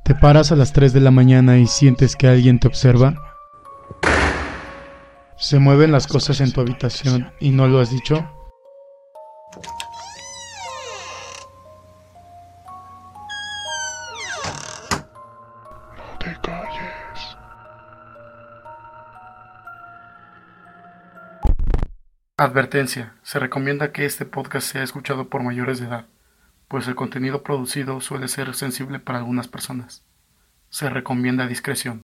Te paras a las 3 de la mañana y sientes que alguien te observa. Se mueven las cosas en tu habitación y no lo has dicho. No te calles. Advertencia: se recomienda que este podcast sea escuchado por mayores de edad, pues el contenido producido suele ser sensible para algunas personas. Se recomienda discreción.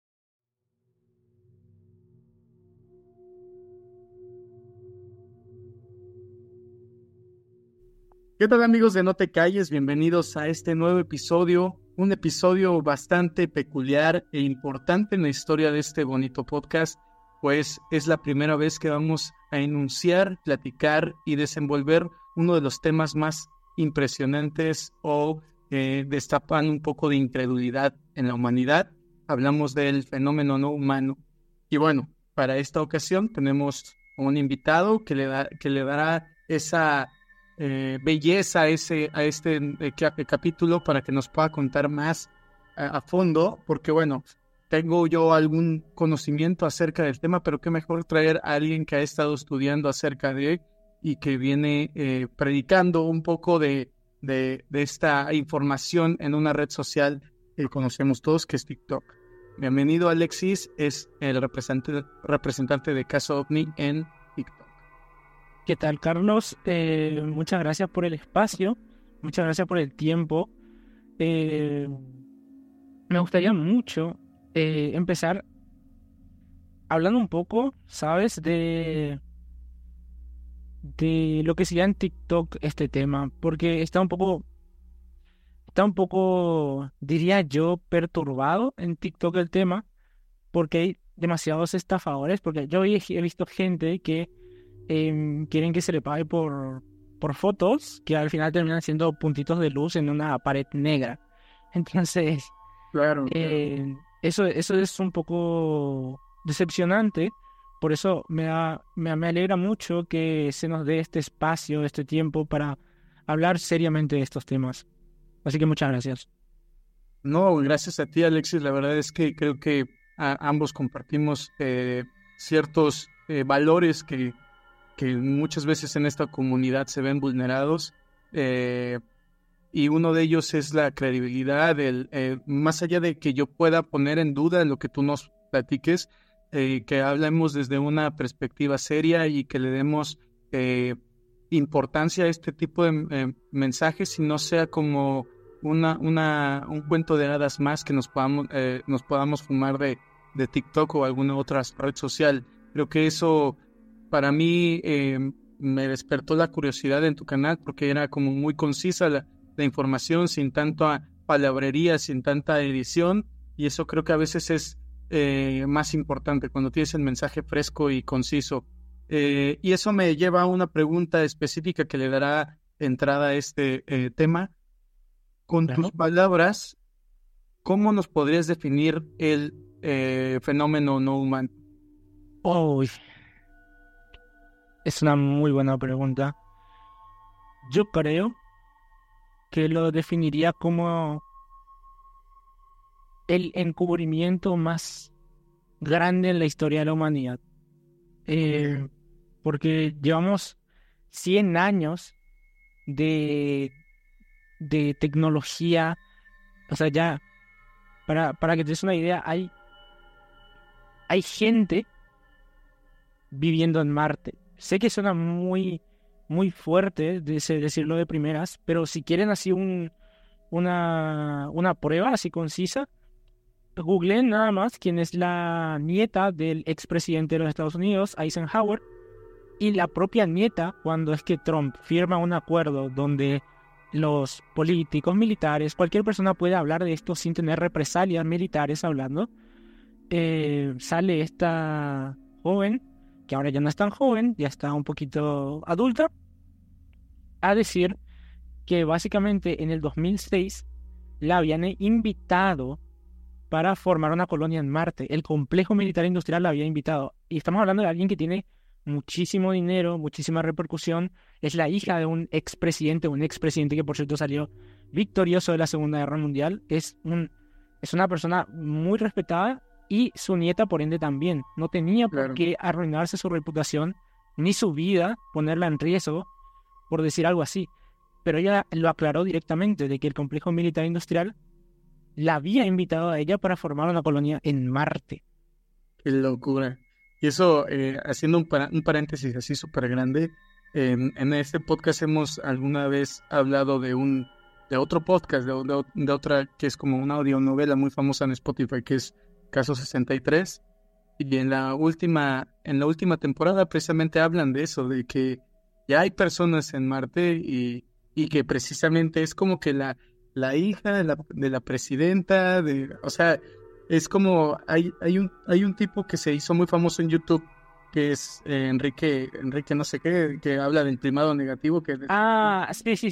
¿Qué tal, amigos de No Te Calles? Bienvenidos a este nuevo episodio, un episodio bastante peculiar e importante en la historia de este bonito podcast, pues es la primera vez que vamos a enunciar, platicar y desenvolver uno de los temas más impresionantes o destapan un poco de incredulidad en la humanidad. Hablamos del fenómeno no humano. Y bueno, para esta ocasión tenemos un invitado que le dará esa belleza a este capítulo para que nos pueda contar más a fondo, porque bueno, tengo yo algún conocimiento acerca del tema, pero qué mejor traer a alguien que ha estado estudiando acerca de él y que viene predicando un poco de esta información en una red social que conocemos todos, que es TikTok. Bienvenido, Alexis, es el representante de Caso OVNI en TikTok. ¿Qué tal, Carlos? Muchas gracias por el espacio, muchas gracias por el tiempo. Me gustaría mucho empezar hablando un poco, ¿sabes? De lo que sería en TikTok este tema, porque está un poco, diría yo, perturbado en TikTok el tema, porque hay demasiados estafadores, porque yo he visto gente que quieren que se le pague por fotos que al final terminan siendo puntitos de luz en una pared negra. Entonces, Claro. eso es un poco decepcionante. Por eso me alegra mucho que se nos dé este espacio, este tiempo para hablar seriamente de estos temas. Así que muchas gracias. No, gracias a ti, Alexis. La verdad es que creo que ambos compartimos ciertos valores que muchas veces en esta comunidad se ven vulnerados, y uno de ellos es la credibilidad, más allá de que yo pueda poner en duda lo que tú nos platiques, que hablemos desde una perspectiva seria y que le demos importancia a este tipo de mensajes y no sea como un cuento de hadas más que nos podamos fumar de TikTok o alguna otra red social. Creo que eso para mí me despertó la curiosidad en tu canal porque era como muy concisa la información, sin tanta palabrería, sin tanta edición, y eso creo que a veces es más importante cuando tienes el mensaje fresco y conciso. Y eso me lleva a una pregunta específica que le dará entrada a este tema. Con tus palabras, ¿cómo nos podrías definir el fenómeno no humano? Uy, es una muy buena pregunta. Yo creo que lo definiría como el encubrimiento más grande en la historia de la humanidad. Porque llevamos 100 años de tecnología. O sea, ya, para que te des una idea, hay gente viviendo en Marte. Sé que suena muy, muy fuerte decirlo de primeras, pero si quieren así una prueba así concisa, googleen nada más quién es la nieta del expresidente de los Estados Unidos, Eisenhower, y la propia nieta, cuando es que Trump firma un acuerdo donde los políticos, militares, cualquier persona puede hablar de esto sin tener represalias militares hablando, sale esta joven, que ahora ya no es tan joven, ya está un poquito adulta, a decir que básicamente en el 2006 la habían invitado para formar una colonia en Marte. El complejo militar industrial la había invitado. Y estamos hablando de alguien que tiene muchísimo dinero, muchísima repercusión. Es la hija de un expresidente que por cierto salió victorioso de la Segunda Guerra Mundial. Es un es una persona muy respetada y su nieta, por ende, también. No tenía por Claro. qué arruinarse su reputación ni su vida, ponerla en riesgo por decir algo así. Pero ella lo aclaró directamente de que el complejo militar industrial la había invitado a ella para formar una colonia en Marte. Qué locura. Y eso, haciendo un paréntesis así súper grande, en este podcast hemos alguna vez hablado de otro podcast, de otra que es como una audionovela muy famosa en Spotify, que es Caso 63. Y en la última temporada precisamente hablan de eso, de que ya hay personas en Marte y que precisamente es como que la hija de la presidenta, o sea, es como, hay un tipo que se hizo muy famoso en YouTube, que es Enrique no sé qué, que habla del primado negativo, Ah,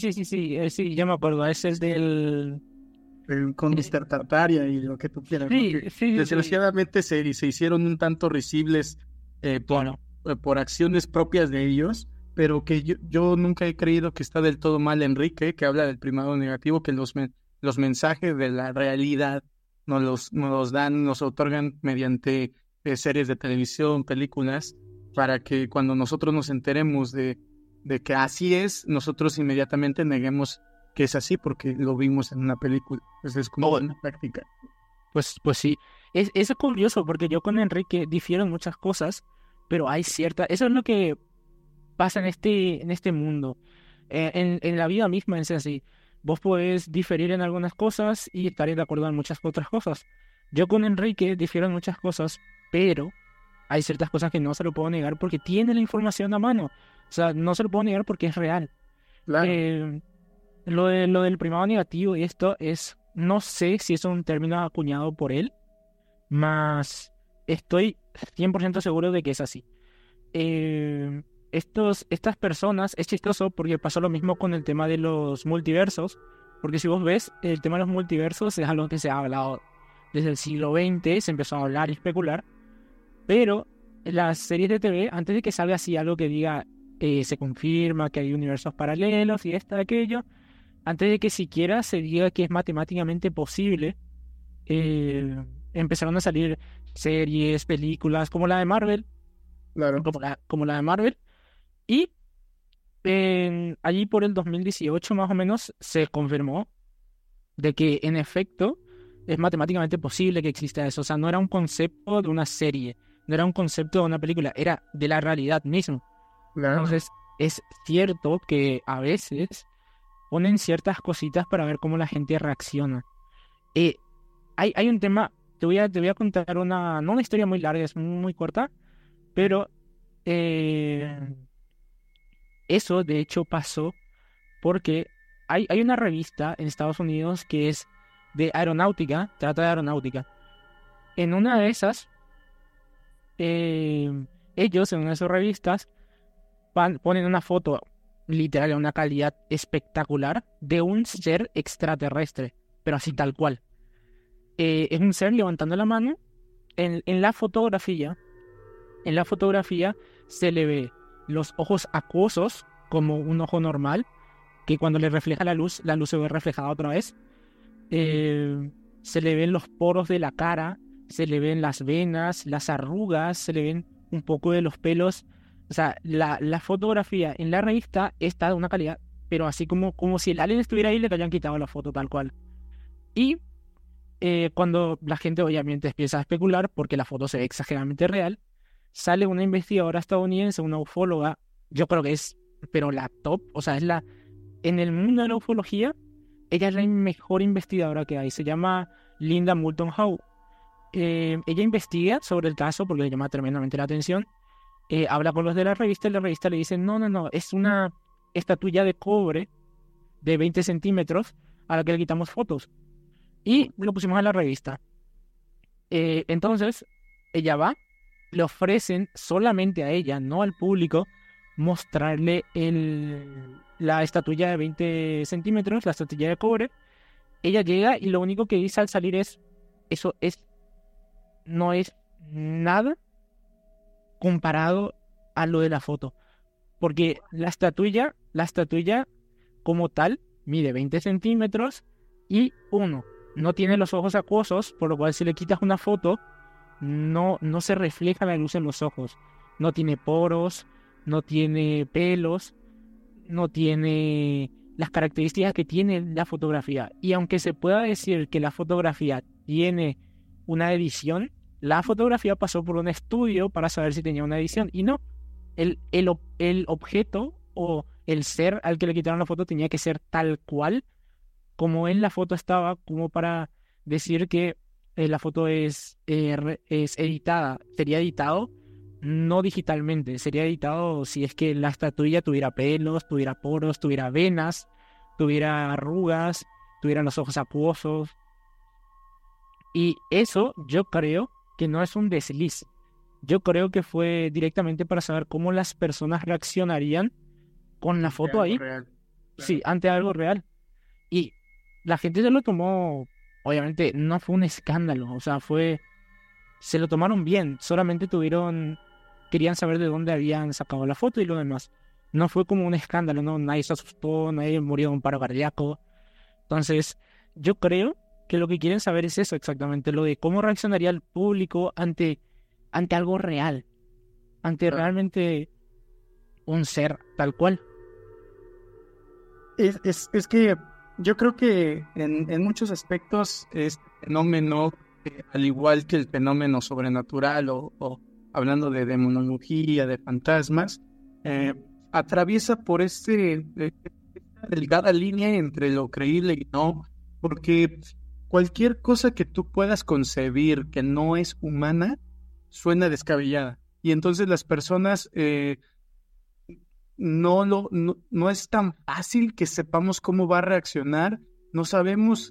sí, ya me acuerdo, ese es del... con Mr. Tartaria y lo que tú quieras, ¿no? Sí, Que sí. desgraciadamente se hicieron un tanto risibles Bueno, por acciones propias de ellos, pero que yo nunca he creído que está del todo mal Enrique, que habla del primado negativo, que los mensajes de la realidad nos los dan, nos otorgan mediante series de televisión, películas, para que cuando nosotros nos enteremos de que así es, nosotros inmediatamente neguemos que es así porque lo vimos en una película. Entonces es como oh, una práctica. pues sí. Es curioso porque yo con Enrique difiero en muchas cosas, pero hay cierta... Eso es lo que pasa en este mundo. En la vida misma es así. Vos podés diferir en algunas cosas y estar de acuerdo en muchas otras cosas. Yo con Enrique difiero en muchas cosas, pero hay ciertas cosas que no se lo puedo negar porque tiene la información a mano. O sea, no se lo puedo negar porque es real. Claro, Eh, lo del primado negativo y esto es, no sé si es un término acuñado por él, mas estoy 100% seguro de que es así. Eh, estas personas, es chistoso porque pasó lo mismo con el tema de los multiversos, porque si vos ves, el tema de los multiversos es algo que se ha hablado desde el siglo XX, se empezó a hablar y especular, pero las series de TV, antes de que salga así algo que diga, se confirma que hay universos paralelos y esto, aquello, antes de que siquiera se diga que es matemáticamente posible, empezaron a salir series, películas como la de Marvel, claro. como la de Marvel, y allí por el 2018 más o menos se confirmó de que en efecto es matemáticamente posible que exista eso. O sea, no era un concepto de una serie, no era un concepto de una película, era de la realidad misma. Claro. Entonces, es cierto que a veces ponen ciertas cositas para ver cómo la gente reacciona. Eh, hay un tema, te voy a contar no una historia muy larga, es muy corta, pero eh, eso de hecho pasó porque hay una revista en Estados Unidos que es de aeronáutica, trata de aeronáutica. En una de esas, ellos en una de sus revistas ponen una foto literal en una calidad espectacular de un ser extraterrestre, pero así tal cual. Es un ser levantando la mano. En la fotografía, en la fotografía se le ve los ojos acuosos como un ojo normal, que cuando le refleja la luz se ve reflejada otra vez. Se le ven los poros de la cara, se le ven las venas, las arrugas, se le ven un poco de los pelos. O sea, la fotografía en la revista está de una calidad, pero así como si el alien estuviera ahí y le hayan quitado la foto tal cual. Y cuando la gente obviamente empieza a especular, porque la foto se ve exageradamente real, sale una investigadora estadounidense, una ufóloga, yo creo que es, pero la top, o sea, en el mundo de la ufología, ella es la mejor investigadora que hay, se llama Linda Moulton Howe. Ella investiga sobre el caso porque le llama tremendamente la atención, habla con los de la revista y la revista le dice, no, es una estatuilla de cobre de 20 centímetros a la que le quitamos fotos. Y lo pusimos en la revista. Entonces, ella va, le ofrecen solamente a ella, no al público, mostrarle la estatuilla de 20 centímetros, la estatuilla de cobre. Ella llega y lo único que dice al salir es, eso no es nada comparado a lo de la foto. Porque la estatuilla como tal, mide 20 centímetros y uno. no tiene los ojos acuosos, por lo cual si le quitas una foto, no se refleja la luz en los ojos. No tiene poros, no tiene pelos, no tiene las características que tiene la fotografía. Y aunque se pueda decir que la fotografía tiene una edición, la fotografía pasó por un estudio para saber si tenía una edición. Y no, el objeto o el ser al que le quitaron la foto tenía que ser tal cual como en la foto estaba, como para decir que la foto es editada. Sería editado no digitalmente, sería editado si es que la estatuilla tuviera pelos, tuviera poros, tuviera venas, tuviera arrugas, tuviera los ojos acuosos. Y eso yo creo que no es un desliz. Yo creo que fue directamente para saber cómo las personas reaccionarían con la foto ahí. Real. Sí, ante algo real. Y la gente se lo tomó, obviamente no fue un escándalo, o sea, se lo tomaron bien, solamente querían saber de dónde habían sacado la foto y lo demás. No fue como un escándalo, ¿no? Nadie se asustó, nadie murió de un paro cardíaco. Entonces, yo creo que lo que quieren saber es eso exactamente, lo de cómo reaccionaría el público ante algo real, ante realmente un ser tal cual. Es que yo creo que en muchos aspectos este fenómeno, al igual que el fenómeno sobrenatural o hablando de demonología, de fantasmas, atraviesa por esta delgada línea entre lo creíble y no, porque cualquier cosa que tú puedas concebir que no es humana suena descabellada. Y entonces las personas no es tan fácil que sepamos cómo va a reaccionar. No sabemos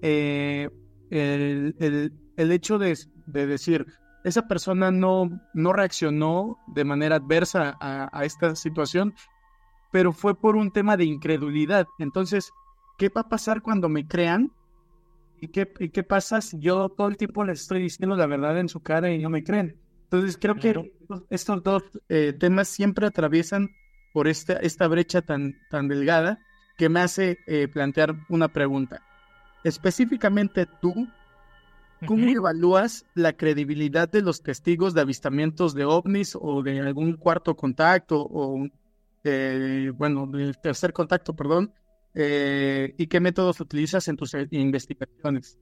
el hecho de decir, esa persona no reaccionó de manera adversa a esta situación, pero fue por un tema de incredulidad. Entonces, ¿qué va a pasar cuando me crean? ¿Y qué pasa si yo todo el tiempo les estoy diciendo la verdad en su cara y no me creen? Entonces, creo que estos dos temas siempre atraviesan por esta brecha tan delgada que me hace plantear una pregunta. Específicamente tú, ¿cómo evalúas la credibilidad de los testigos de avistamientos de ovnis o de algún cuarto contacto o, del tercer contacto, perdón? ¿Y qué métodos utilizas en tus investigaciones?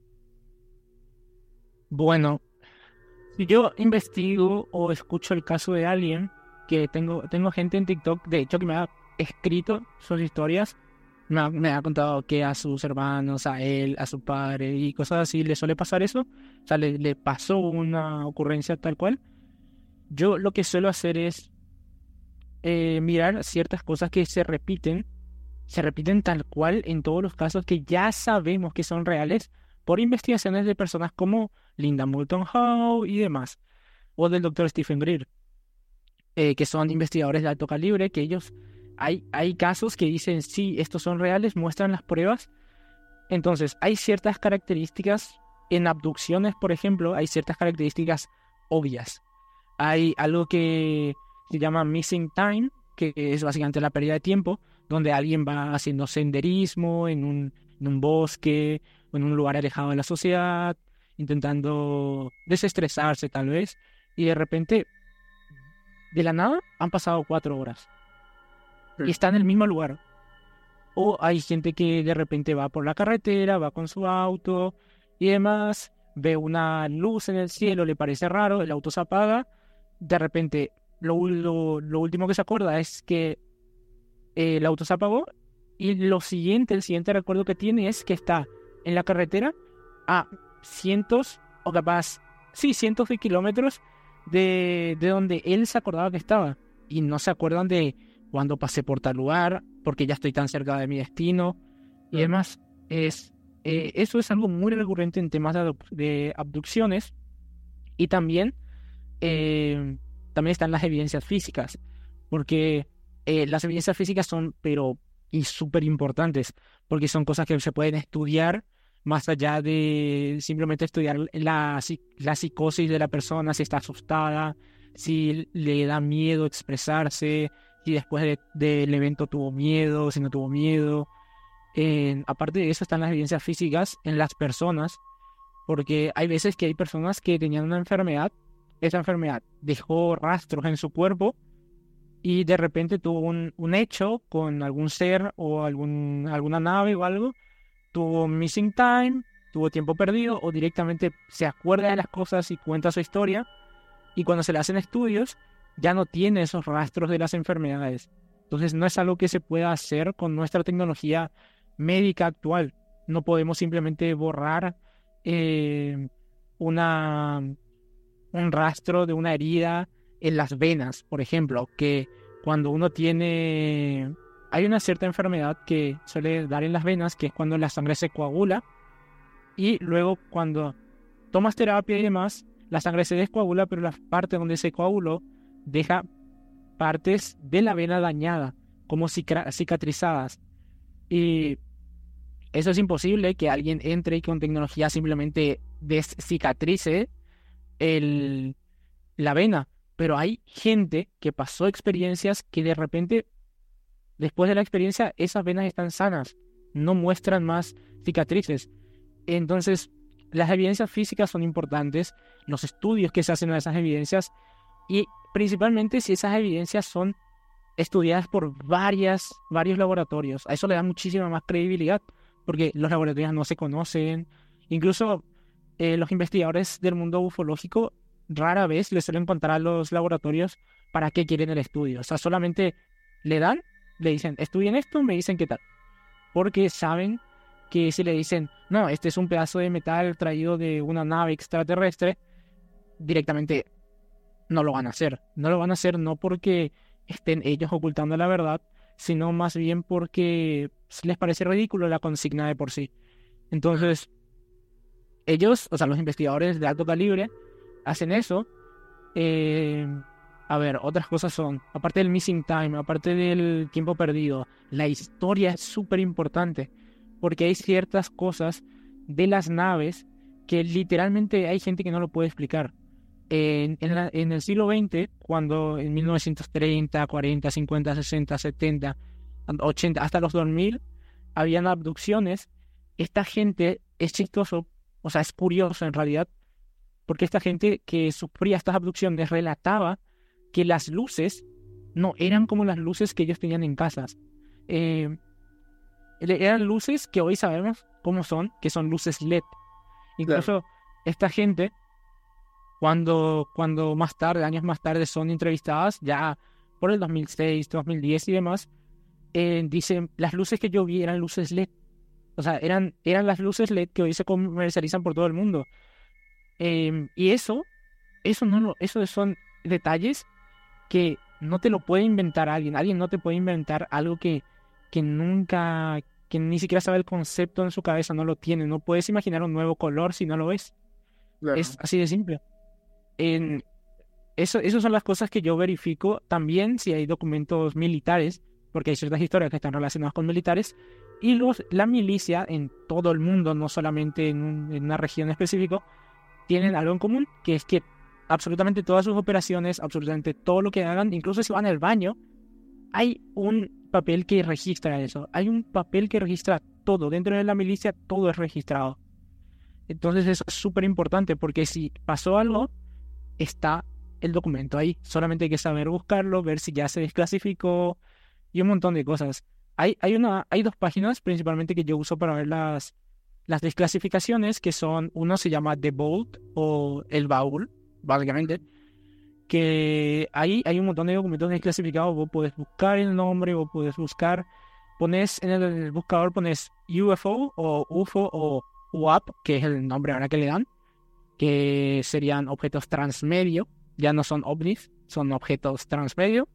Bueno, si yo investigo o escucho el caso de alguien, que tengo gente en TikTok, de hecho, que me ha escrito sus historias, me ha contado que a sus hermanos, a él, a su padre y cosas así, le suele pasar eso, o sea, le pasó una ocurrencia tal cual. Yo lo que suelo hacer es mirar ciertas cosas que se repiten tal cual en todos los casos que ya sabemos que son reales por investigaciones de personas como Linda Moulton Howe y demás, o del doctor Stephen Greer, que son investigadores de alto calibre, que hay casos que dicen, sí, estos son reales, muestran las pruebas. Entonces, hay ciertas características en abducciones, por ejemplo, hay ciertas características obvias. Hay algo que se llama missing time, que es básicamente la pérdida de tiempo, donde alguien va haciendo senderismo en un bosque o en un lugar alejado de la sociedad, intentando desestresarse tal vez, y de repente, de la nada, han pasado 4 horas y está en el mismo lugar. O hay gente que de repente va por la carretera, va con su auto y demás, ve una luz en el cielo, le parece raro, el auto se apaga, de repente lo último que se acuerda es que el auto se apagó y el siguiente recuerdo que tiene es que está en la carretera a cientos o capaz, sí, cientos de kilómetros de donde él se acordaba que estaba y no se acuerdan de cuando pasé por tal lugar, porque ya estoy tan cerca de mi destino y demás. Eso es algo muy recurrente en temas de abducciones y también están las evidencias físicas, porque las evidencias físicas son, y súper importantes, porque son cosas que se pueden estudiar más allá de simplemente estudiar la psicosis de la persona, si está asustada, si le da miedo expresarse, si después del evento tuvo miedo, si no tuvo miedo. Aparte de eso están las evidencias físicas en las personas, porque hay veces que hay personas que tenían una enfermedad, esa enfermedad dejó rastros en su cuerpo y de repente tuvo un hecho con algún ser o alguna nave o algo, tuvo missing time, tuvo tiempo perdido o directamente se acuerda de las cosas y cuenta su historia, y cuando se le hacen estudios ya no tiene esos rastros de las enfermedades. Entonces no es algo que se pueda hacer con nuestra tecnología médica actual. No podemos simplemente borrar eh, una, un rastro de una herida en las venas, por ejemplo, que cuando uno tiene... Hay una cierta enfermedad que suele dar en las venas, que es cuando la sangre se coagula, y luego cuando tomas terapia y demás, la sangre se descoagula, pero la parte donde se coaguló deja partes de la vena dañada, como cicatrizadas. Y eso es imposible que alguien entre y con tecnología simplemente descicatrice la vena. Pero hay gente que pasó experiencias que de repente, después de la experiencia, esas venas están sanas, no muestran más cicatrices. Entonces, las evidencias físicas son importantes, los estudios que se hacen a esas evidencias, y principalmente si esas evidencias son estudiadas por varios laboratorios. A eso le da muchísima más credibilidad, porque los laboratorios no se conocen. Incluso los investigadores del mundo ufológico rara vez les suelen contar a los laboratorios para qué quieren el estudio. O sea, solamente le dan, le dicen, estudien esto, me dicen qué tal. Porque saben que si le dicen, no, este es un pedazo de metal traído de una nave extraterrestre, directamente no lo van a hacer. No lo van a hacer no porque estén ellos ocultando la verdad, sino más bien porque les parece ridículo la consigna de por sí. Entonces, ellos, o sea, los investigadores de alto calibre, hacen eso. A ver, otras cosas son, aparte del missing time, aparte del tiempo perdido, la historia es súper importante, porque hay ciertas cosas de las naves que literalmente hay gente que no lo puede explicar. En el siglo XX, cuando en 1930, 40, 50, 60, 70, 80, hasta los 2000, habían abducciones, esta gente es chistoso, o sea, es curioso en realidad, porque esta gente que sufría estas abducciones relataba que las luces no eran como las luces que ellos tenían en casas. Eran luces que hoy sabemos cómo son, que son luces LED. Incluso esta gente, cuando más tarde, años más tarde, son entrevistadas, ya por el 2006, 2010 y demás, dicen, las luces que yo vi eran luces LED. O sea, eran las luces LED que hoy se comercializan por todo el mundo. Y eso son detalles que no te lo puede inventar alguien. Alguien no te puede inventar algo que nunca, que ni siquiera sabe el concepto en su cabeza, no lo tiene. No puedes imaginar un nuevo color si no lo ves. Claro. Es así de simple. Esas son las cosas que yo verifico. También si hay documentos militares, porque hay ciertas historias que están relacionadas con militares, y la milicia en todo el mundo, no solamente en una región específica, tienen algo en común, que es que absolutamente todas sus operaciones, absolutamente todo lo que hagan, incluso si van al baño, hay un papel que registra eso. Hay un papel que registra todo. Dentro de la milicia todo es registrado. Entonces eso es súper importante, porque si pasó algo, está el documento ahí. Solamente hay que saber buscarlo, ver si ya se desclasificó y un montón de cosas. Hay dos páginas principalmente que yo uso para ver las desclasificaciones, que son, uno se llama The Vault o el baúl, básicamente, que ahí hay un montón de documentos desclasificados. Vos podés buscar el nombre, vos podés buscar, pones en el buscador, pones UFO o UFO o UAP, que es el nombre ahora que le dan, que serían objetos transmedio, ya no son ovnis, son objetos transmedio.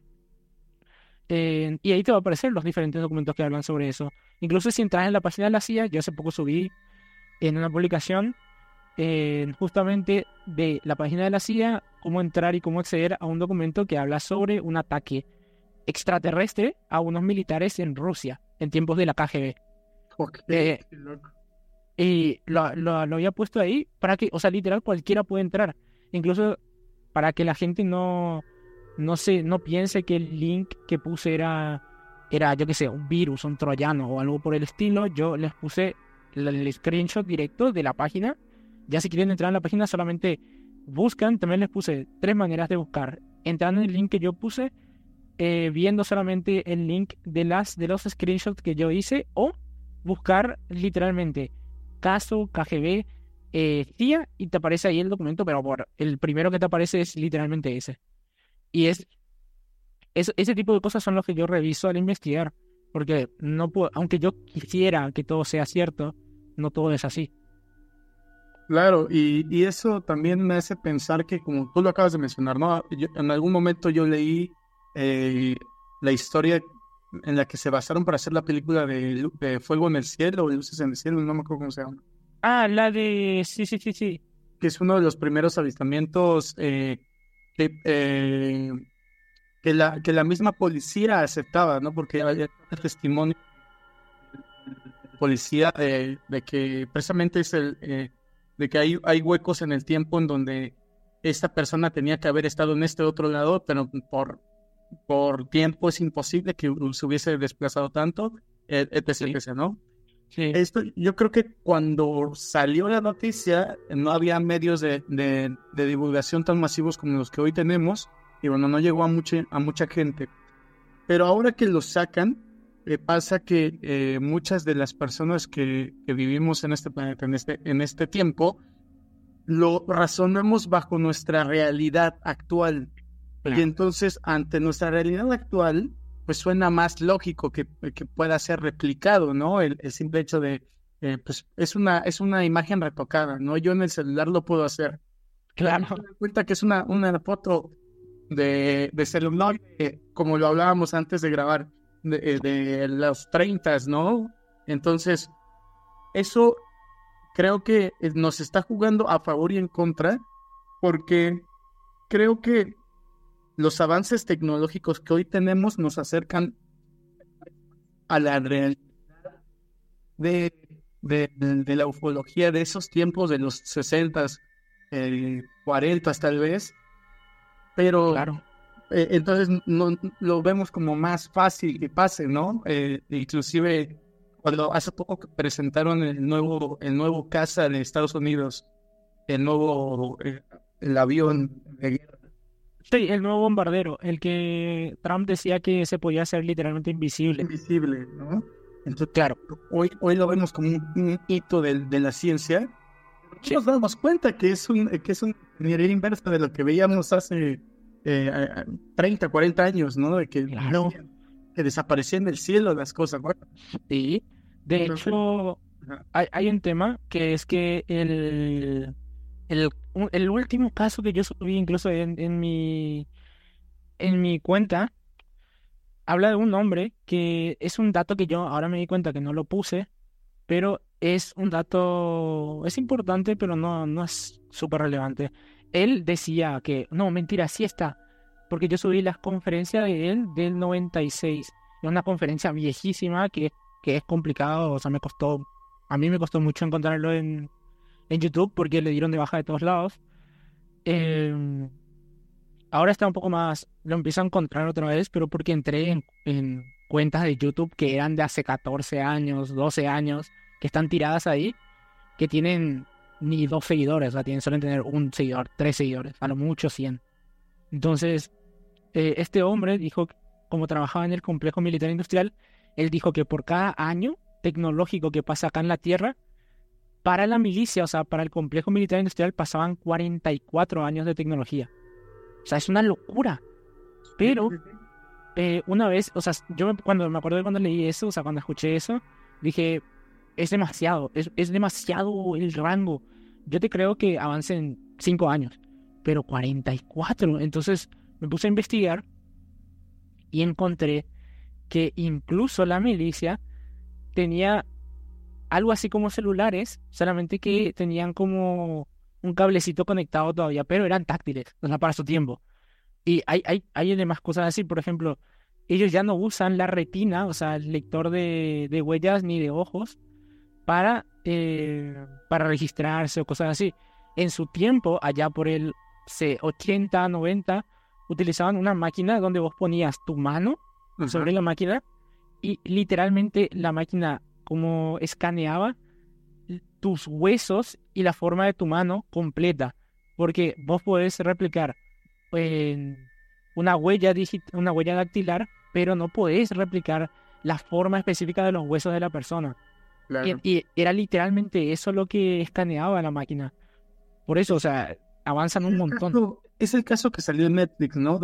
Y ahí te va a aparecer los diferentes documentos que hablan sobre eso. Incluso si entras en la página de la CIA, yo hace poco subí en una publicación justamente de la página de la CIA cómo entrar y cómo acceder a un documento que habla sobre un ataque extraterrestre a unos militares en Rusia en tiempos de la KGB. Okay, qué loco. Y lo había puesto ahí para que, o sea, literal cualquiera puede entrar. Incluso para que la gente no piense que el link que puse era era, yo qué sé, un virus, un troyano o algo por el estilo, yo les puse el screenshot directo de la página. Ya si quieren entrar en la página solamente buscan, también les puse 3 maneras de buscar. Entrando en el link que yo puse, viendo solamente el link de los screenshots que yo hice, o buscar literalmente caso, KGB, CIA, y te aparece ahí el documento, pero el primero que te aparece es literalmente ese. Y ese tipo de cosas son los que yo reviso al investigar, porque no puedo, aunque yo quisiera que todo sea cierto, no todo es así. Claro, y eso también me hace pensar que, como tú lo acabas de mencionar, ¿no? En algún momento yo leí la historia en la que se basaron para hacer la película de Fuego en el Cielo, o Luces en el Cielo, no me acuerdo cómo se llama, Ah, la de... Sí, sí, sí, sí. que es uno de los primeros avistamientos que, que la misma policía aceptaba, ¿no? Porque había testimonio de policía de que precisamente es de que hay huecos en el tiempo en donde esta persona tenía que haber estado en este otro lado, pero por tiempo es imposible que se hubiese desplazado tanto, etc., Sí. ¿no? Sí. Esto, yo creo que cuando salió la noticia, no había medios de divulgación tan masivos como los que hoy tenemos, y bueno, no llegó a mucha gente. Pero ahora que lo sacan, pasa que muchas de las personas que vivimos en este planeta, en este tiempo, lo razonamos bajo nuestra realidad actual. Y Claro. entonces, ante nuestra realidad actual, pues suena más lógico que pueda ser replicado, ¿no? El simple hecho de, pues es una imagen retocada, ¿no? Yo en el celular lo puedo hacer. Pero me Claro. doy cuenta que es una foto de celular, como lo hablábamos antes de grabar, de los 30, ¿no? Entonces, eso creo que nos está jugando a favor y en contra, porque creo que los avances tecnológicos que hoy tenemos nos acercan a la realidad de, de la ufología de esos tiempos de los 60, 40 tal vez, pero Claro. entonces no, lo vemos como más fácil que pase, ¿no? Inclusive cuando hace poco que presentaron el nuevo caza de Estados Unidos, el avión de guerra. Sí, el nuevo bombardero, el que Trump decía que se podía hacer literalmente invisible. Invisible, ¿no? Entonces, Claro. hoy lo vemos como un hito de la ciencia. Sí. Nos damos cuenta que es una ingeniería inversa de lo que veíamos hace 30, 40 años, ¿no? De Claro. que desaparecían del cielo las cosas, ¿no? Sí. De Entonces, hecho, ajá, hay un tema que es que el último caso que yo subí incluso en mi cuenta habla de un hombre que es un dato que yo ahora me di cuenta que no lo puse, pero es un dato, es importante, pero no es súper relevante. Él decía que, no, mentira, sí está, porque yo subí las conferencias de él del 96. Es una conferencia viejísima que es complicado, o sea, a mí me costó mucho encontrarlo en YouTube porque le dieron de baja de todos lados. Em, Ahora está un poco más, lo empiezo a encontrar otra vez, pero porque entré en cuentas de YouTube que eran de hace 14 años, 12 años, que están tiradas ahí, que tienen ni 2 seguidores, o sea, suelen tener un seguidor, 3 seguidores, a lo mucho 100. Entonces, este hombre dijo, como trabajaba en el complejo militar industrial, él dijo que por cada año tecnológico que pasa acá en la Tierra, para la milicia, o sea, para el complejo militar industrial pasaban 44 años de tecnología. O sea, es una locura. sí, Pero sí, sí. una vez, o sea, cuando me acuerdo de cuando leí eso, o sea, cuando escuché eso, dije, es demasiado, es demasiado el rango. Yo te creo que avancen 5 años, pero 44. Entonces me puse a investigar y encontré que incluso la milicia tenía algo así como celulares, solamente que tenían como un cablecito conectado todavía, pero eran táctiles, o sea, para su tiempo. Y hay además cosas así, por ejemplo, ellos ya no usan la retina, o sea, el lector de huellas ni de ojos para registrarse o cosas así. En su tiempo, allá por el 80, 90, utilizaban una máquina donde vos ponías tu mano Ajá. sobre la máquina y literalmente la máquina como escaneaba tus huesos y la forma de tu mano completa, porque vos podés replicar en una huella dactilar, pero no podés replicar la forma específica de los huesos de la persona. Claro. Y era literalmente eso lo que escaneaba la máquina. Por eso, o sea, avanzan un montón. Es el caso que salió en Netflix, ¿no?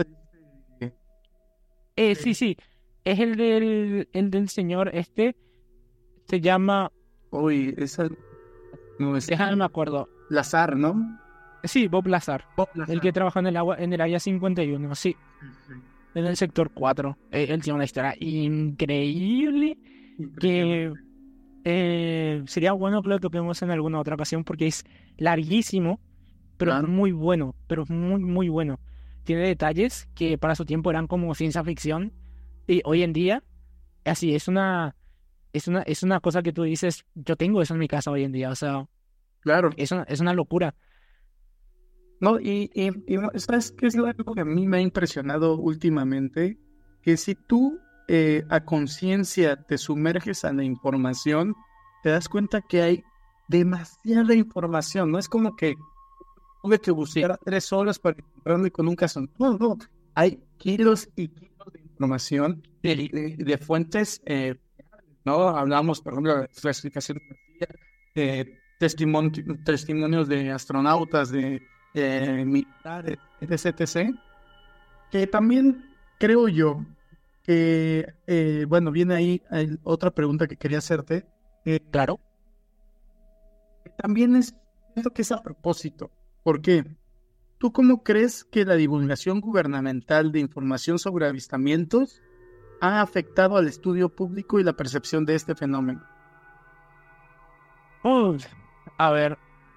Sí, es el del señor se llama, Uy, esa no es déjame me acuerdo. Lazar, ¿no? Sí, Bob Lazar, Bob el Lazar. que trabaja en el área 51, sí, en el sector 4. Él tiene una historia increíble que sería bueno que lo toquemos en alguna otra ocasión porque es larguísimo, pero es Claro. muy bueno, pero es muy, muy bueno. Tiene detalles que para su tiempo eran como ciencia ficción y hoy en día, así, es una cosa que tú dices, yo tengo eso en mi casa hoy en día, o sea, Claro. es una locura. No, y ¿sabes qué es algo que a mí me ha impresionado últimamente? Que si tú a conciencia te sumerges a la información, te das cuenta que hay demasiada información. No es como que tuve que Sí, buscar 3 horas para encontrarme con un caso. No, no. Hay kilos y kilos de información de fuentes, ¿no? Hablamos, por ejemplo, de clasificación de testimonios de astronautas, de militares, etc., que también creo yo que, bueno, viene ahí otra pregunta que quería hacerte, eh, claro. también siento que es a propósito. ¿Por qué? ¿Tú cómo crees que la divulgación gubernamental de información sobre avistamientos ha afectado al estudio público y la percepción de este fenómeno? Uf, a ver,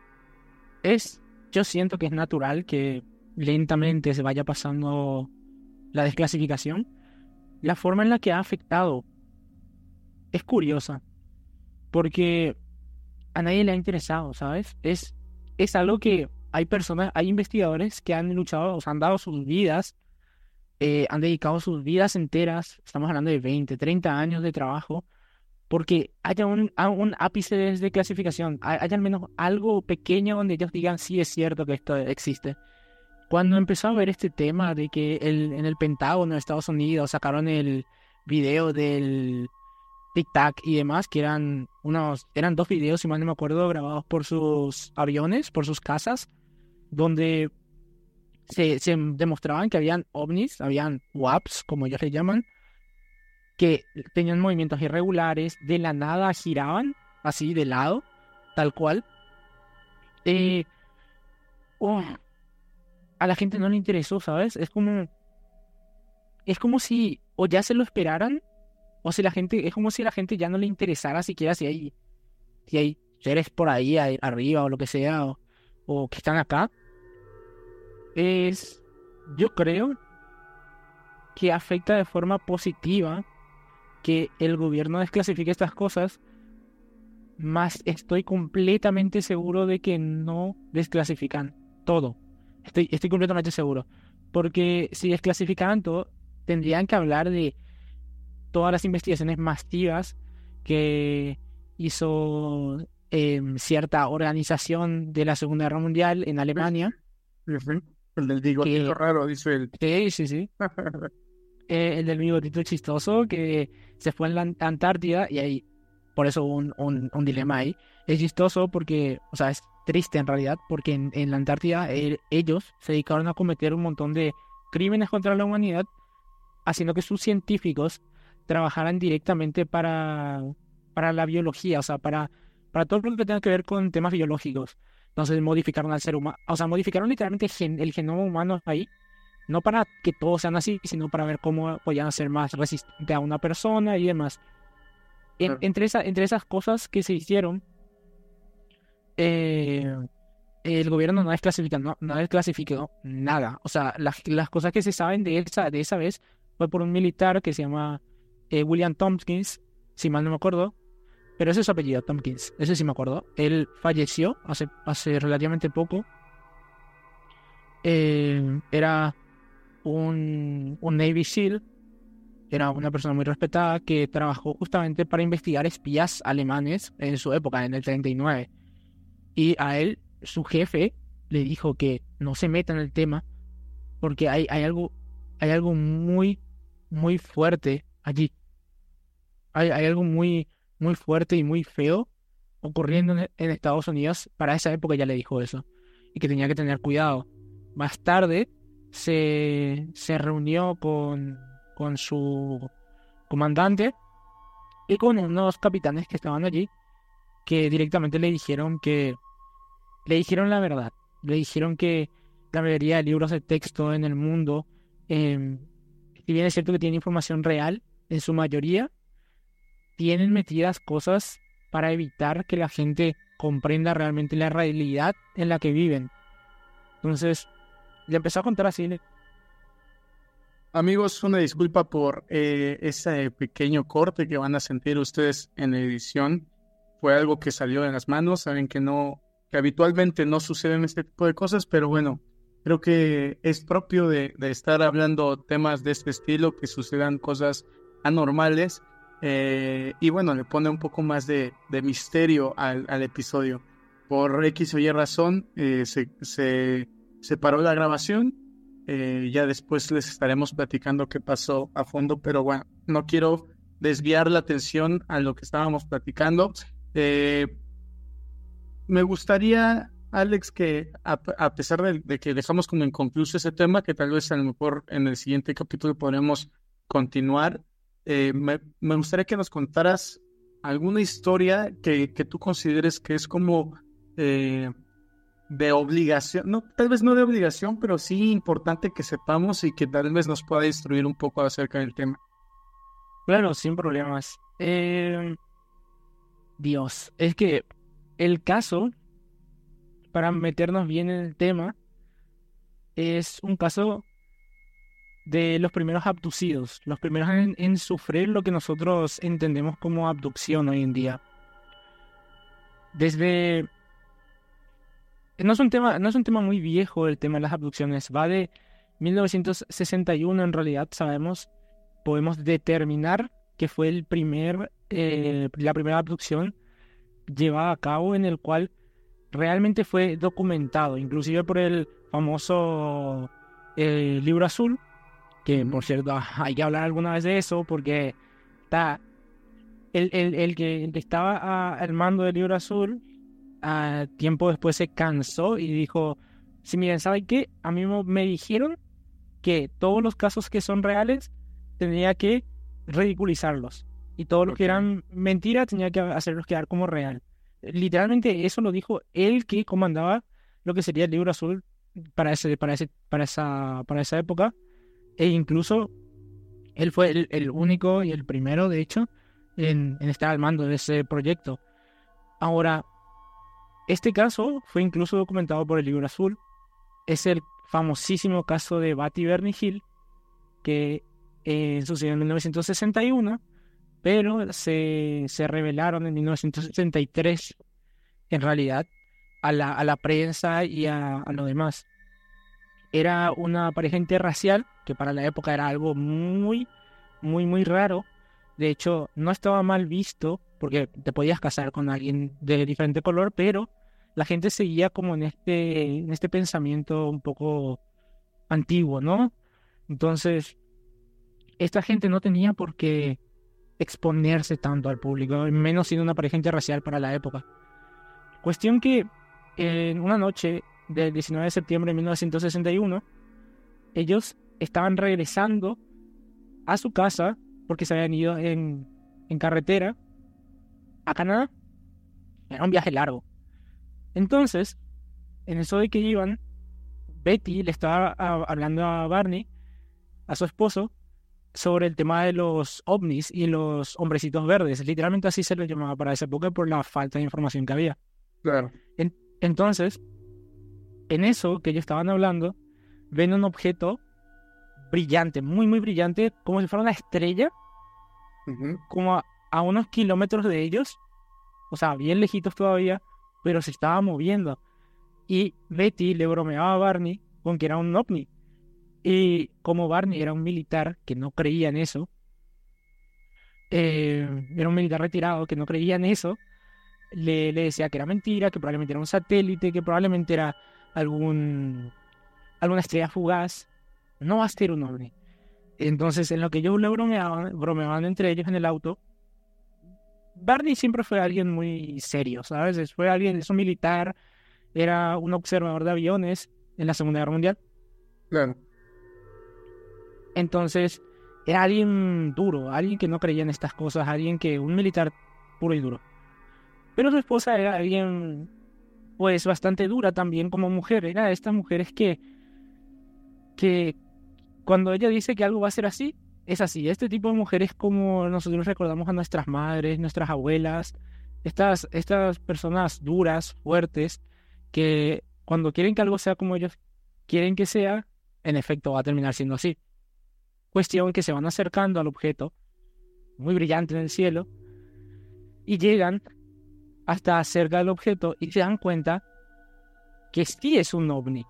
yo siento que es natural que lentamente se vaya pasando la desclasificación. La forma en la que ha afectado es curiosa, porque a nadie le ha interesado, ¿sabes? Es algo que hay investigadores que han luchado, o sea, han dado sus vidas, han dedicado sus vidas enteras, estamos hablando de 20, 30 años de trabajo, porque haya un ápice de clasificación, haya al menos algo pequeño donde ellos digan, sí es cierto que esto existe. Cuando empezó a ver este tema de que en el Pentágono de Estados Unidos sacaron el video del Tic Tac y demás, que eran 2 videos, si mal no me acuerdo, grabados por sus aviones, por sus casas, donde se demostraban que habían ovnis, habían WAPs, como ellos le llaman, que tenían movimientos irregulares, de la nada giraban, así de lado, tal cual. Eh, oh, a la gente no le interesó, ¿sabes? Es como si o ya se lo esperaran, o si es como si a la gente ya no le interesara siquiera si hay seres por ahí arriba o lo que sea, o que están acá. Yo creo que afecta de forma positiva que el gobierno desclasifique estas cosas, más estoy completamente seguro de que no desclasifican todo. Estoy completamente seguro. Porque si desclasificaran todo, tendrían que hablar de todas las investigaciones masivas que hizo cierta organización de la Segunda Guerra Mundial en Alemania. Ujú. El del bigotito Que raro, dice él. sí, sí, sí. El del bigotito chistoso que se fue en la Antártida y ahí, por eso hubo un dilema ahí. Es chistoso porque, o sea, es triste en realidad, porque en la Antártida ellos se dedicaron a cometer un montón de crímenes contra la humanidad, haciendo que sus científicos trabajaran directamente para la biología, o sea, para todo lo que tenga que ver con temas biológicos. Entonces modificaron al ser humano, o sea, modificaron literalmente el genoma humano ahí, no para que todos sean así, sino para ver cómo podían ser más resistentes a una persona y demás. Claro. Entre esas cosas que se hicieron, eh, el gobierno no desclasificó nada. O sea, las cosas que se saben de esa vez fue por un militar que se llama William Tompkins, si mal no me acuerdo, pero ese es su apellido, Tompkins, ese sí me acuerdo. Él falleció hace relativamente poco. Era un Navy SEAL, era una persona muy respetada que trabajó justamente para investigar espías alemanes en su época, en el 39. Y a él, su jefe, le dijo que no se meta en el tema porque hay algo muy, muy fuerte allí. Hay algo muy, muy fuerte y muy feo ocurriendo en Estados Unidos. Para esa época ya le dijo eso y que tenía que tener cuidado. Más tarde se reunió con su comandante y con unos capitanes que estaban allí que directamente le dijeron la verdad. Le dijeron que la mayoría de libros de texto en el mundo, si bien es cierto que tienen información real, en su mayoría tienen metidas cosas para evitar que la gente comprenda realmente la realidad en la que viven. Entonces, le empezó a contar así. Amigos, una disculpa por ese pequeño corte que van a sentir ustedes en la edición. Fue algo que salió de las manos. Saben que habitualmente no suceden este tipo de cosas, pero bueno, creo que es propio de estar hablando temas de este estilo, que sucedan cosas anormales. Y bueno, le pone un poco más de misterio al episodio. Por X o Y razón, se paró la grabación. Ya después les estaremos platicando qué pasó a fondo, pero bueno, no quiero desviar la atención a lo que estábamos platicando. Me gustaría, Alex, que a pesar de que dejamos como inconcluso ese tema, que tal vez a lo mejor en el siguiente capítulo podremos continuar, me gustaría que nos contaras alguna historia que tú consideres que es como de obligación, no, tal vez no de obligación, pero sí importante que sepamos y que tal vez nos pueda instruir un poco acerca del tema. Claro, sin problemas. Dios, es que el caso, para meternos bien en el tema, es un caso de los primeros abducidos, los primeros en sufrir lo que nosotros entendemos como abducción hoy en día. Desde... no es un tema muy viejo el tema de las abducciones, va de 1961 en realidad, podemos determinar que fue la primera abducción llevada a cabo en el cual realmente fue documentado, inclusive por el famoso Libro Azul, que por cierto hay que hablar alguna vez de eso porque está el que estaba al mando del Libro Azul, tiempo después se cansó y dijo, sí, miren, ¿saben qué? A mí me dijeron que todos los casos que son reales tenía que ridiculizarlos y todos los que eran mentiras tenía que hacerlos quedar como real. Literalmente eso lo dijo el que comandaba lo que sería el Libro Azul para esa época, e incluso él fue el único y el primero, de hecho, en estar al mando de ese proyecto. Ahora, este caso fue incluso documentado por el Libro Azul. Es el famosísimo caso de Batty Bernie Hill, que sucedió en 1961, pero se revelaron en 1963, en realidad, a la prensa y a lo demás. Era una pareja interracial, que para la época era algo muy, muy, muy raro. De hecho, no estaba mal visto, porque te podías casar con alguien de diferente color, pero la gente seguía como en este pensamiento un poco antiguo, ¿no? Entonces, esta gente no tenía por qué exponerse tanto al público, menos siendo una pareja interracial para la época. Cuestión que en una noche del 19 de septiembre de 1961, ellos estaban regresando a su casa porque se habían ido en carretera a Canadá. Era un viaje largo. Entonces, en eso de que iban, Betty le estaba hablando a Barney, a su esposo, sobre el tema de los ovnis y los hombrecitos verdes. Literalmente así se les llamaba para esa época por la falta de información que había. Claro. Entonces, en eso que ellos estaban hablando, ven un objeto brillante, muy, muy brillante, como si fuera una estrella, como a unos kilómetros de ellos, o sea, bien lejitos todavía, pero se estaba moviendo. Y Betty le bromeaba a Barney con que era un ovni. Y como Barney era un militar que no creía en eso, era un militar retirado que no creía en eso, le decía que era mentira, que probablemente era un satélite, que probablemente era alguna estrella fugaz. No va a ser un ovni. Entonces, en lo que ellos le bromeaban entre ellos en el auto, Barney siempre fue alguien muy serio, ¿sabes? Es un militar, era un observador de aviones en la Segunda Guerra Mundial. Claro. Entonces, era alguien duro, alguien que no creía en estas cosas, un militar puro y duro. Pero su esposa era alguien, pues, bastante dura también como mujer. Era de estas mujeres que cuando ella dice que algo va a ser así, es así. Este tipo de mujeres como nosotros recordamos a nuestras madres, nuestras abuelas, estas personas duras, fuertes, que cuando quieren que algo sea como ellos quieren que sea, en efecto va a terminar siendo así. Cuestión que se van acercando al objeto, muy brillante en el cielo, y llegan hasta cerca del objeto y se dan cuenta que sí es un ovni,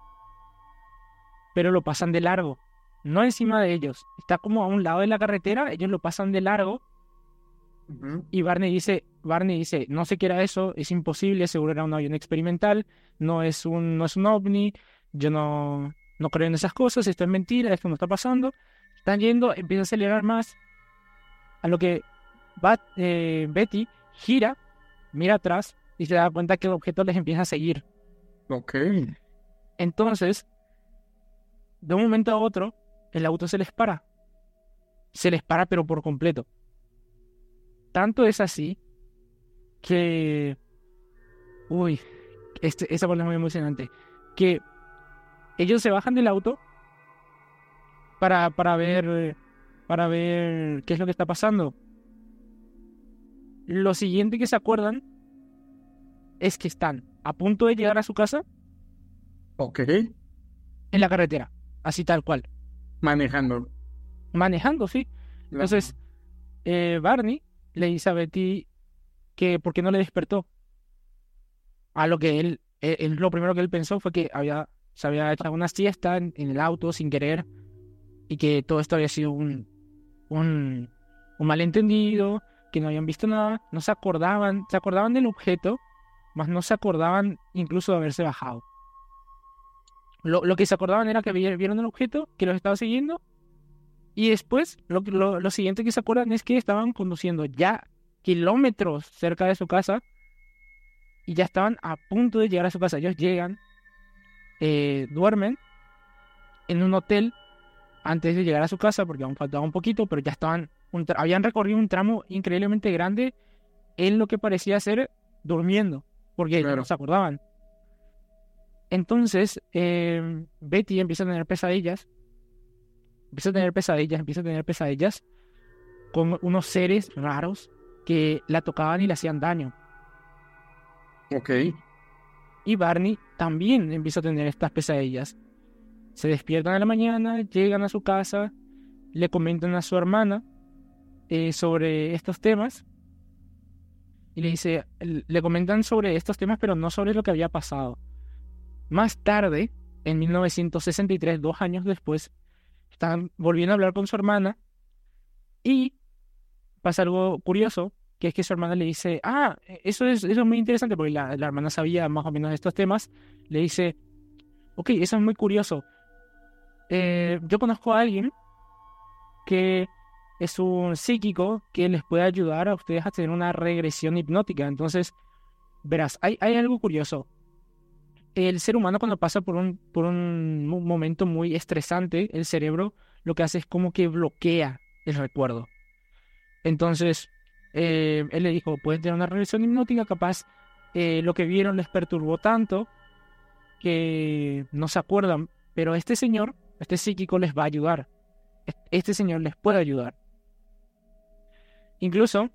pero lo pasan de largo, no encima de ellos. Está como a un lado de la carretera, ellos lo pasan de largo y Barney dice, no sé qué era eso, es imposible, seguro era un avión experimental, no es un ovni, yo no creo en esas cosas, esto es mentira, esto no está pasando. Están yendo, empieza a acelerar más, a lo que Betty gira, mira atrás y se da cuenta que el objeto les empieza a seguir. Ok. Entonces, de un momento a otro, el auto se les para. Se les para, pero por completo. Tanto es así que... Uy, esa parte es muy emocionante. Que ellos se bajan del auto para ver qué es lo que está pasando. Lo siguiente que se acuerdan es que están a punto de llegar a su casa Ok. en la carretera, así tal cual, Manejando. manejando, sí. Entonces, Barney le dice a Betty que por qué no le despertó. A lo que él lo primero que él pensó fue que se había echado una siesta en el auto sin querer y que todo esto había sido un malentendido, que no habían visto nada, no se acordaban del objeto, mas no se acordaban incluso de haberse bajado. Lo que se acordaban era que vieron el objeto, que los estaba siguiendo, y después lo siguiente que se acuerdan es que estaban conduciendo ya kilómetros cerca de su casa y ya estaban a punto de llegar a su casa. Ellos llegan, duermen en un hotel antes de llegar a su casa porque aún faltaba un poquito, pero ya habían recorrido un tramo increíblemente grande en lo que parecía ser durmiendo, porque Claro. no se acordaban. Entonces, Betty empieza a tener pesadillas, empieza a tener pesadillas con unos seres raros que la tocaban y le hacían daño. Ok. Y Barney también empieza a tener estas pesadillas. Se despiertan en la mañana, llegan a su casa, le comentan a su hermana sobre estos temas y le comentan sobre estos temas, pero no sobre lo que había pasado. Más tarde, en 1963, 2 años después, están volviendo a hablar con su hermana y pasa algo curioso, que es que su hermana le dice, eso es muy interesante, porque la hermana sabía más o menos de estos temas, le dice, ok, eso es muy curioso. Yo conozco a alguien que es un psíquico que les puede ayudar a ustedes a tener una regresión hipnótica. Entonces, verás, hay algo curioso. El ser humano cuando pasa por un momento muy estresante, el cerebro lo que hace es como que bloquea el recuerdo. Entonces, él le dijo, pueden tener una regresión hipnótica, capaz lo que vieron les perturbó tanto que no se acuerdan, pero este psíquico les va a ayudar. Este señor les puede ayudar. Incluso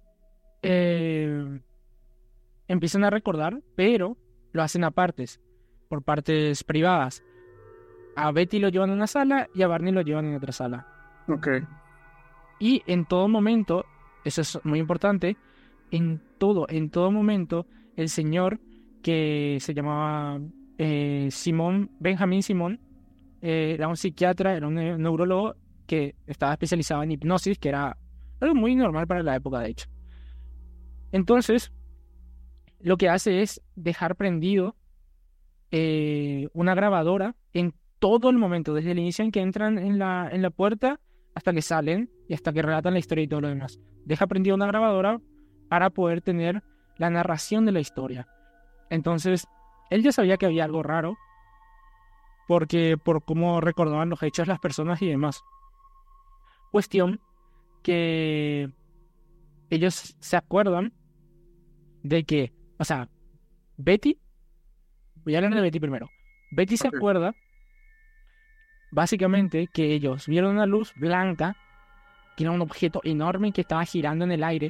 empiezan a recordar, pero lo hacen por partes privadas. A Betty lo llevan en una sala y a Barney lo llevan en otra sala. Ok. Y en todo momento, eso es muy importante, en todo momento, el señor que se llamaba Benjamin Simón, era un psiquiatra, era un neurólogo que estaba especializado en hipnosis, que era Algo muy normal para la época, de hecho. Entonces, lo que hace es dejar prendido una grabadora en todo el momento, desde el inicio en que entran en la puerta hasta que salen y hasta que relatan la historia y todo lo demás. Deja prendida una grabadora para poder tener la narración de la historia. Entonces, él ya sabía que había algo raro, porque por cómo recordaban los hechos las personas y demás. Cuestión que ellos se acuerdan de que, o sea, Betty, voy a hablar de Betty primero. Betty se Ok. acuerda, básicamente, que ellos vieron una luz blanca, que era un objeto enorme que estaba girando en el aire,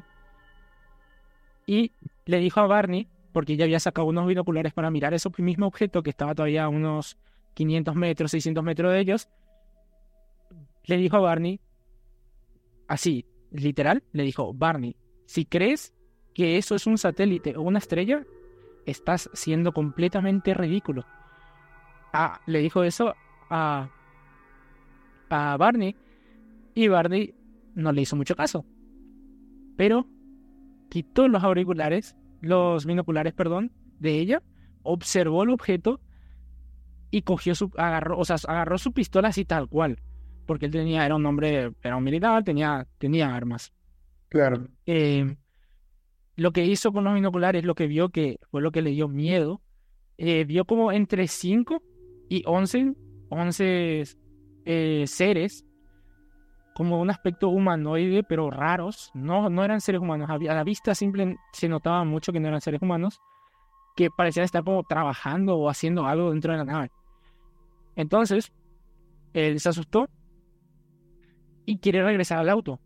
y le dijo a Barney, porque ella había sacado unos binoculares para mirar ese mismo objeto que estaba todavía a unos 500 metros, 600 metros de ellos, le dijo a Barney, así, literal, le dijo, Barney, si crees que eso es un satélite o una estrella, estás siendo completamente ridículo. Le dijo eso a, a Barney, y Barney no le hizo mucho caso, pero quitó los binoculares, perdón, de ella, observó el objeto y agarró su pistola así tal cual, porque era un hombre, era un militar, tenía armas. Claro. Lo que hizo con los binoculares, lo que vio que fue lo que le dio miedo, vio como entre 5 y 11 seres, como un aspecto humanoide, pero raros, no eran seres humanos, a la vista simple se notaba mucho que no eran seres humanos, que parecían estar como trabajando o haciendo algo dentro de la nave. Entonces, él se asustó y quiere regresar al auto,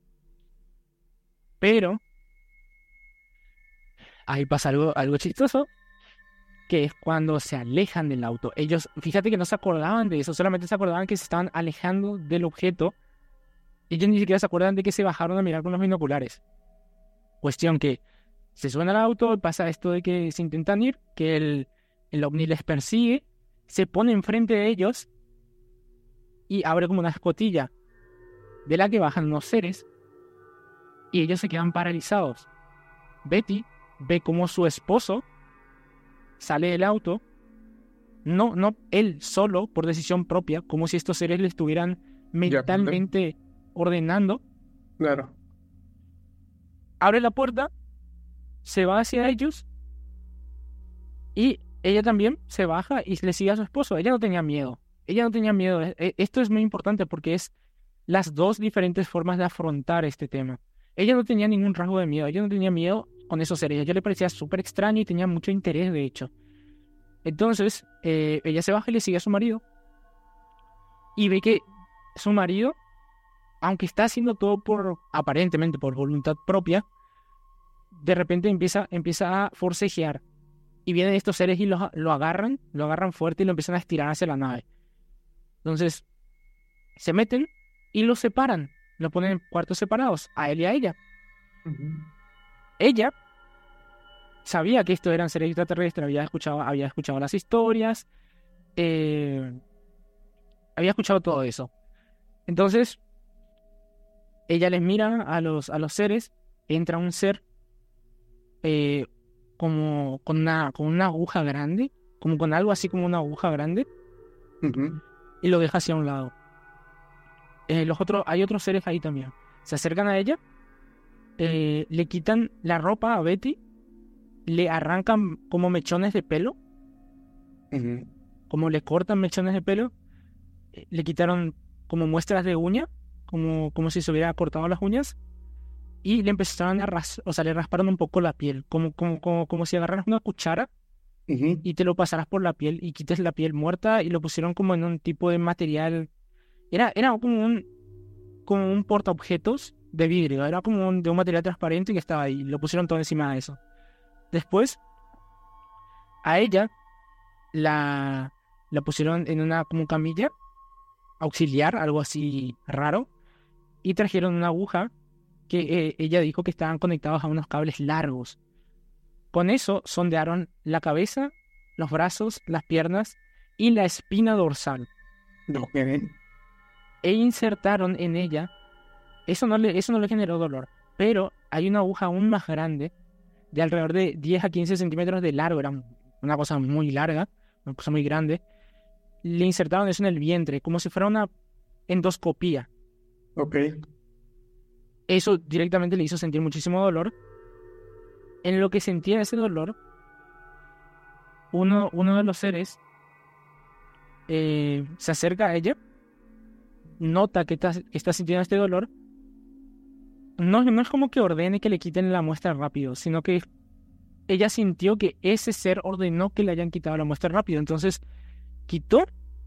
pero ahí pasa algo chistoso, que es cuando se alejan del auto. Ellos, fíjate que no se acordaban de eso, solamente se acordaban que se estaban alejando del objeto. Ellos ni siquiera se acuerdan de que se bajaron a mirar con los binoculares. Cuestión que se suben al auto, pasa esto de que se intentan ir, que el ovni les persigue, se pone enfrente de ellos y abre como una escotilla de la que bajan unos seres y ellos se quedan paralizados. Betty ve como su esposo sale del auto, no él solo, por decisión propia, como si estos seres le estuvieran Ya, mentalmente ordenando, claro. abre la puerta, se va hacia ellos y ella también se baja y le sigue a su esposo. Ella no tenía miedo. Ella no tenía miedo. Esto es muy importante porque es las dos diferentes formas de afrontar este tema. Ella no tenía ningún rasgo de miedo. Ella no tenía miedo con esos seres. A ella le parecía súper extraño y tenía mucho interés, de hecho. Entonces, ella se baja y le sigue a su marido. Y ve que su marido, aunque está haciendo todo aparentemente por voluntad propia, de repente empieza a forcejear. Y vienen estos seres y lo agarran fuerte y lo empiezan a estirar hacia la nave. Entonces, se meten y lo separan. Lo ponen en cuartos separados, a él y a ella. Ujú. Ella sabía que estos eran seres extraterrestres, había escuchado las historias, había escuchado todo eso. Entonces, ella les mira a los seres, entra un ser como con una aguja grande, como con algo así como una aguja grande, Ujú. y lo deja hacia un lado. Hay otros seres ahí también. Se acercan a ella, le quitan la ropa a Betty, le arrancan como mechones de pelo, Ujú. como le cortan mechones de pelo, le quitaron como muestras de uña, como si se hubiera cortado las uñas, y le empezaron o sea, le rasparon un poco la piel, como si agarraras una cuchara Ujú. y te lo pasaras por la piel y quites la piel muerta y lo pusieron como en un tipo de material. Era como un portaobjetos de vidrio, era como de un material transparente que estaba ahí, lo pusieron todo encima de eso. Después, a ella la pusieron en una como camilla auxiliar, algo así raro, y trajeron una aguja que ella dijo que estaban conectados a unos cables largos. Con eso sondearon la cabeza, los brazos, las piernas y la espina dorsal Ok. e insertaron en ella eso no le generó dolor. Pero hay una aguja aún más grande, de alrededor de 10 a 15 centímetros de largo, era una cosa muy larga, una cosa muy grande. Le insertaron eso en el vientre, como si fuera una endoscopía. Ok. Eso directamente le hizo sentir muchísimo dolor. En lo que sentía ese dolor, uno de los seres se acerca a ella, nota que está sintiendo este dolor. No es como que ordene que le quiten la muestra rápido, sino que ella sintió que ese ser ordenó que le hayan quitado la muestra rápido. Entonces quitó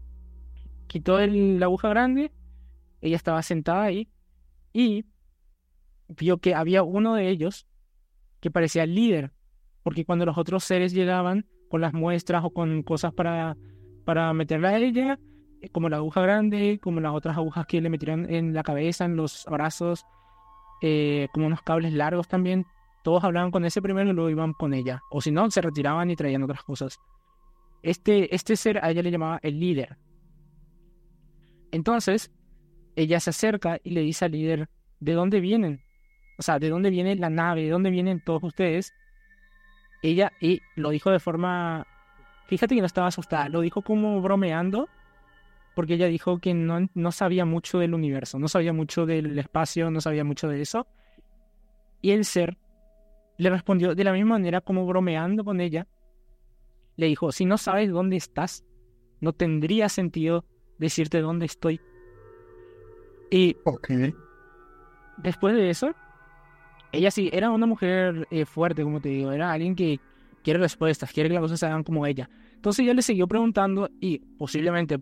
la aguja grande, ella estaba sentada ahí y vio que había uno de ellos que parecía el líder, porque cuando los otros seres llegaban con las muestras o con cosas para meterla a ella, como la aguja grande, como las otras agujas que le metieron en la cabeza, en los brazos, como unos cables largos también, todos hablaban con ese primero y luego iban con ella, o si no, se retiraban y traían otras cosas. Este ser a ella le llamaba el líder. Entonces, ella se acerca y le dice al líder, ¿de dónde vienen? O sea, ¿de dónde viene la nave? ¿De dónde vienen todos ustedes? Ella, y lo dijo de forma... Fíjate que no estaba asustada, lo dijo como bromeando, porque ella dijo que no sabía mucho del universo, no sabía mucho del espacio, no sabía mucho de eso. Y el ser le respondió de la misma manera, como bromeando con ella. Le dijo, si no sabes dónde estás, no tendría sentido decirte dónde estoy. Y Ok. después de eso, ella sí, era una mujer fuerte, como te digo, era alguien que quiere respuestas, quiere que las cosas se hagan como ella. Entonces ella le siguió preguntando y posiblemente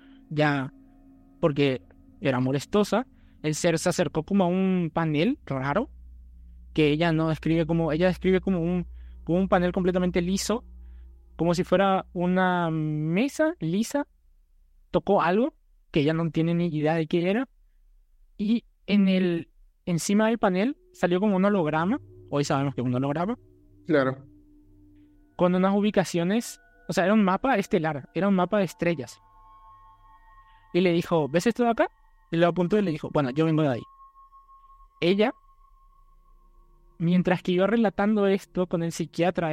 porque era molestosa, el ser se acercó como a un panel raro, que ella describe como un panel completamente liso, como si fuera una mesa lisa, tocó algo que ella no tiene ni idea de qué era, y encima del panel salió como un holograma, hoy sabemos que es un holograma, Claro. con unas ubicaciones, o sea, era un mapa estelar, era un mapa de estrellas. Y le dijo, ¿ves esto de acá? Y lo apuntó y le dijo, bueno, yo vengo de ahí. Ella, mientras que iba relatando esto con el psiquiatra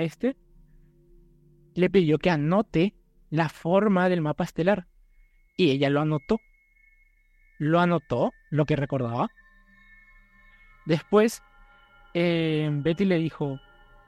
le pidió que anote la forma del mapa estelar. Y ella lo anotó. Lo anotó, lo que recordaba. Después, Betty le dijo,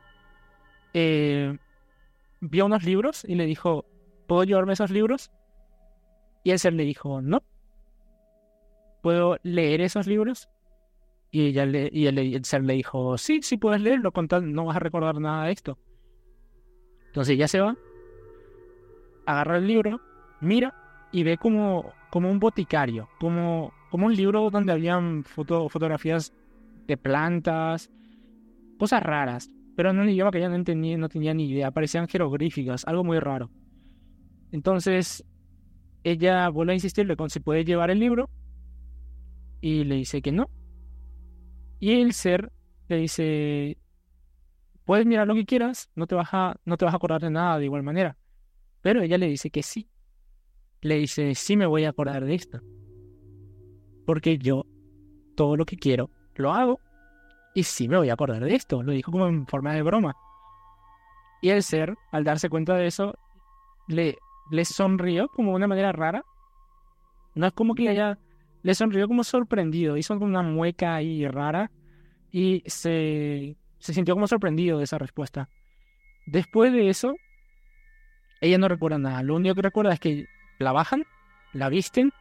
vio unos libros y le dijo, ¿puedo llevarme esos libros? Y el ser le dijo, no. ¿Puedo leer esos libros? Y el ser le dijo, sí, sí puedes leerlo, con tal no vas a recordar nada de esto. Entonces ella se va, agarra el libro, mira y ve como un boticario, como un libro donde habían fotografías de plantas, cosas raras, pero en un idioma que ella no entendía, no tenía ni idea, parecían jeroglíficas, algo muy raro. Entonces ella vuelve a insistirle con si puede llevar el libro y le dice que no. Y el ser le dice, puedes mirar lo que quieras, no te vas a acordar de nada de igual manera. Pero ella le dice que sí. Le dice, sí me voy a acordar de esto. Porque yo todo lo que quiero lo hago y sí me voy a acordar de esto. Lo dijo como en forma de broma. Y el ser, al darse cuenta de eso, le sonrió como de una manera rara. No es como que le sonrió como sorprendido. Hizo como una mueca ahí rara y se sintió como sorprendido de esa respuesta. Después de eso, ella no recuerda nada. Lo único que recuerda es que la bajan, la visten.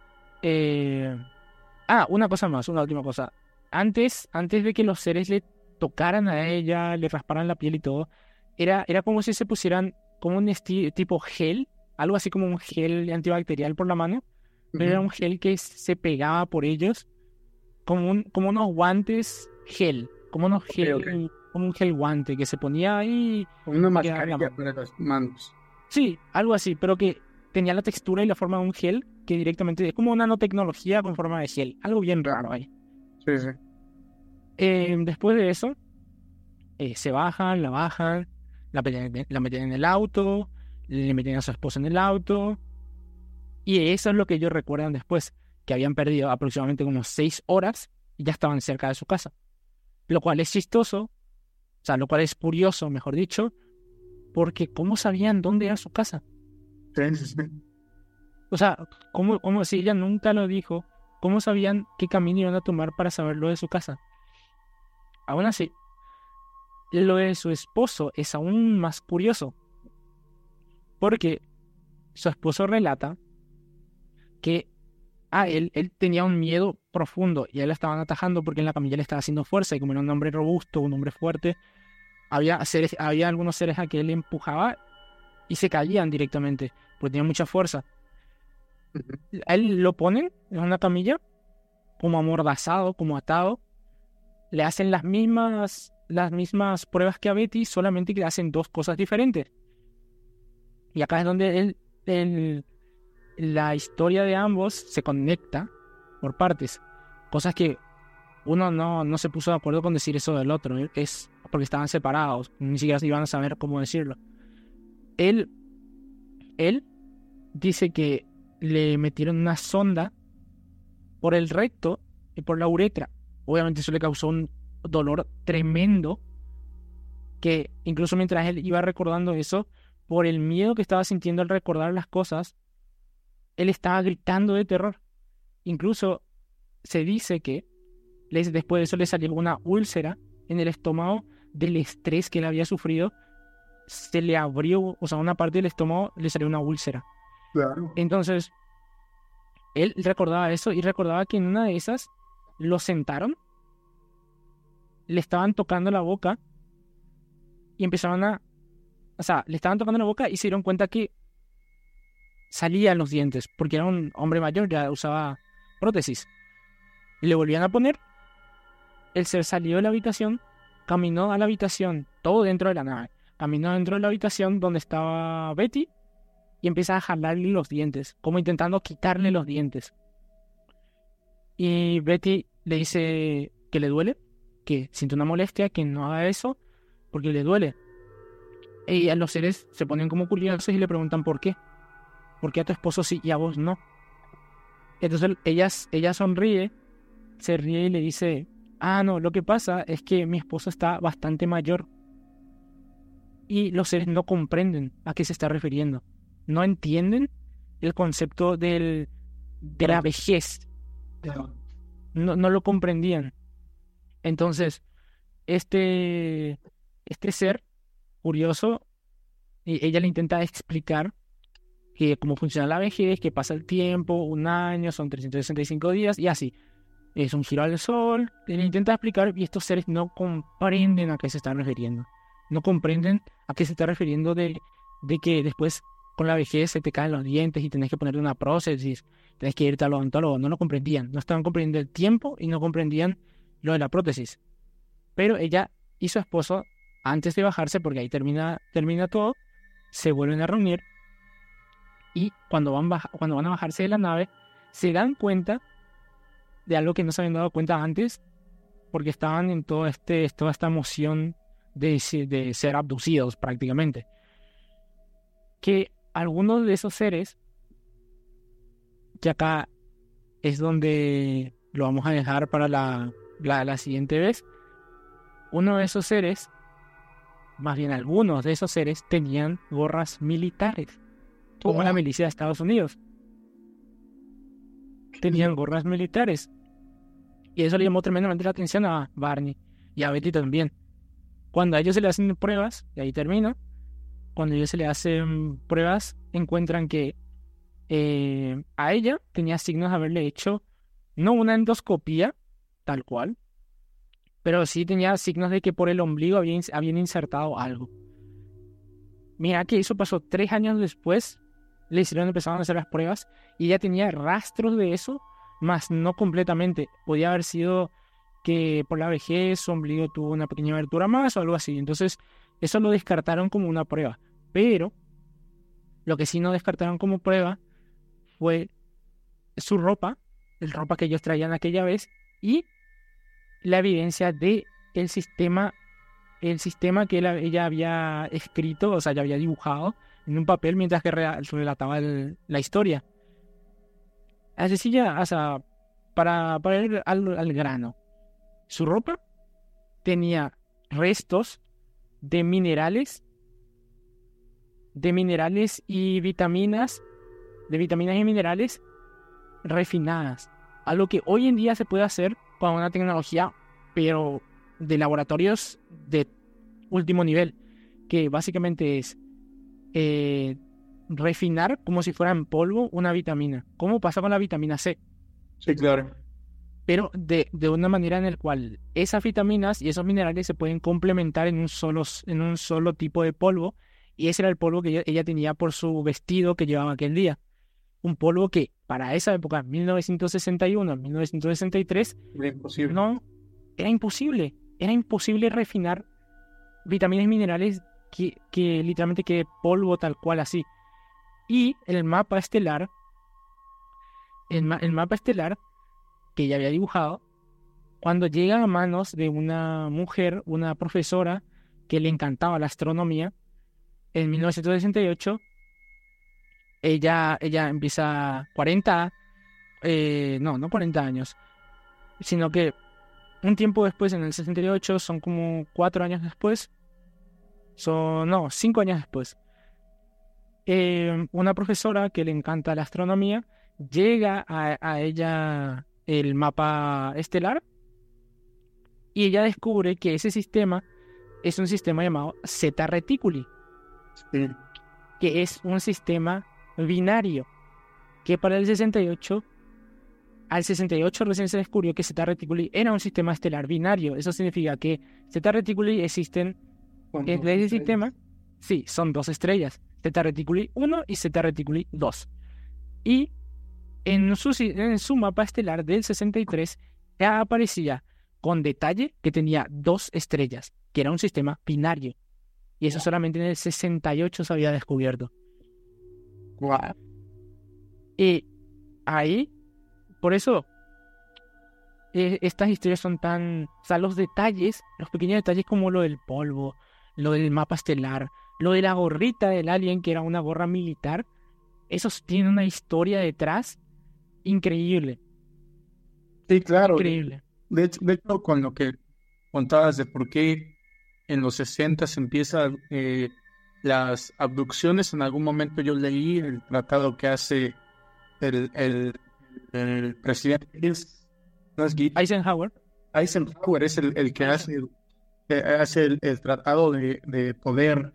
Una cosa más, una última cosa. Antes de que los seres le tocaran a ella, le rasparan la piel y todo, era como si se pusieran como un tipo gel, algo así como un gel antibacterial por la mano, pero era un gel que se pegaba por ellos, como unos guantes gel, como unos gel, Ok. como un gel guante que se ponía ahí. Como una Que era mascarilla para las manos. Sí, algo así, pero que tenía la textura y la forma de un gel que directamente es como nanotecnología con forma de gel. Algo bien raro ahí. Sí, sí. Después de eso, se bajan, la meten en el auto, le meten a su esposa en el auto. Y eso es lo que ellos recuerdan después, que habían perdido aproximadamente como 6 horas y ya estaban cerca de su casa. Lo cual es chistoso, o sea, lo cual es curioso, mejor dicho, porque ¿cómo sabían dónde era su casa? Sí, sí, sí. O sea, ¿cómo si ella nunca lo dijo? ¿Cómo sabían qué camino iban a tomar para saber lo de su casa? Aún así, lo de su esposo es aún más curioso, porque su esposo relata que él tenía un miedo profundo y a él la estaban atajando porque en la camilla le estaba haciendo fuerza y como era un hombre robusto, un hombre fuerte, había algunos seres a que él empujaba y se caían directamente porque tenía mucha fuerza. A él lo ponen en una camilla como amordazado, como atado, le hacen las mismas pruebas que a Betty, solamente que le hacen dos cosas diferentes. Y acá es donde la historia de ambos se conecta por partes. Cosas que uno no se puso de acuerdo con decir eso del otro. Es porque estaban separados. Ni siquiera iban a saber cómo decirlo. Él dice que le metieron una sonda por el recto y por la uretra. Obviamente eso le causó un dolor tremendo que incluso mientras él iba recordando eso, por el miedo que estaba sintiendo al recordar las cosas, él estaba gritando de terror. Incluso se dice que después de eso le salió una úlcera en el estómago del estrés que él había sufrido. Se le abrió, o sea, una parte del estómago le salió una úlcera. Claro. Entonces, él recordaba eso y recordaba que en una de esas lo sentaron, le estaban tocando la boca y o sea, le estaban tocando la boca y se dieron cuenta que salían los dientes, porque era un hombre mayor, ya usaba prótesis. Y le volvían a poner, el ser salió de la habitación, caminó a la habitación, todo dentro de la nave, caminó dentro de la habitación donde estaba Betty y empieza a jalarle los dientes, como intentando quitarle los dientes. Y Betty le dice que le duele, que siente una molestia, que no haga eso, porque le duele. Y a los seres se ponen como curiosos y le preguntan por qué. ¿Por qué a tu esposo sí y a vos no? Entonces ella sonríe, se ríe y le dice, no, lo que pasa es que mi esposo está bastante mayor y los seres no comprenden a qué se está refiriendo. No entienden el concepto de la vejez. No lo comprendían. Entonces, este ser curioso, y ella le intenta explicar que cómo funciona la vejez, que pasa el tiempo, un año, son 365 días, y así. Es un giro al sol, le intenta explicar, y estos seres no comprenden a qué se están refiriendo. No comprenden a qué se está refiriendo de que después con la vejez se te caen los dientes y tenés que ponerte una prótesis, tenés que irte al odontólogo. No lo comprendían, no estaban comprendiendo el tiempo y no comprendían lo de la prótesis. Pero ella y su esposo, antes de bajarse, porque ahí termina todo, se vuelven a reunir y cuando van a bajarse de la nave, se dan cuenta de algo que no se habían dado cuenta antes, porque estaban en toda esta emoción de ser abducidos prácticamente. Que algunos de esos seres, que acá es donde lo vamos a dejar para la siguiente vez, uno de esos seres, más bien algunos de esos seres, tenían gorras militares, como la milicia de Estados Unidos. Tenían gorras militares. Y eso le llamó tremendamente la atención a Barney y a Betty también. Cuando a ellos se le hacen pruebas, y ahí termino, cuando a ellos se le hacen pruebas, encuentran que a ella tenía signos de haberle hecho, no una endoscopía, tal cual, pero sí tenía signos de que por el ombligo habían insertado algo. Mira que eso pasó 3 años después, empezaron a hacer las pruebas, y ella tenía rastros de eso, más no completamente. Podía haber sido que por la vejez su ombligo tuvo una pequeña abertura más o algo así. Entonces, eso lo descartaron como una prueba. Pero lo que sí no descartaron como prueba fue su ropa, la ropa que ellos traían aquella vez, y la evidencia de el sistema que ella había escrito, o sea, ya había dibujado en un papel mientras que relataba la historia. Así ya, o sea, para ir al grano. Su ropa tenía restos de minerales y vitaminas, de vitaminas y minerales refinadas. Algo que hoy en día se puede hacer con una tecnología, pero de laboratorios de último nivel, que básicamente es refinar como si fuera en polvo una vitamina. ¿Cómo pasa con la vitamina C? Sí, claro. Pero de una manera en la cual esas vitaminas y esos minerales se pueden complementar en un solo tipo de polvo, y ese era el polvo que ella tenía por su vestido que llevaba aquel día. Un polvo que para esa época, 1961, 1963, Era imposible. no, era imposible refinar vitaminas y minerales que literalmente quede polvo tal cual así. Y el mapa estelar, el mapa estelar que ella había dibujado, cuando llega a manos de una mujer, una profesora que le encantaba la astronomía, en 1968, ella empieza 40, no 40 años, sino que un tiempo después, en el 68, son como 4 años después, 5 años después, una profesora que le encanta la astronomía, llega a ella el mapa estelar, y ella descubre que ese sistema es un sistema llamado Zeta Reticuli, Sí. que es un sistema binario, que para el 68, al 68 recién se descubrió que Zeta Reticuli era un sistema estelar binario. Eso significa que Zeta Reticuli existen en ese sistema, sí, son 2 estrellas, Zeta Reticuli 1 y Zeta Reticuli 2. Y en su mapa estelar del 63 ya aparecía con detalle que tenía 2 estrellas, que era un sistema binario. Y eso solamente en el 68 se había descubierto. Wow. Y ahí, por eso, estas historias son tan... O sea, los detalles, los pequeños detalles como lo del polvo, lo del mapa estelar, lo de la gorrita del alien, que era una gorra militar, esos tienen una historia detrás increíble. Sí, claro. Increíble. De hecho, con lo que contabas de por qué en los 60 se empiezan las abducciones, en algún momento yo leí el tratado que hace el presidente no es Eisenhower. Eisenhower es el que hace el tratado de poder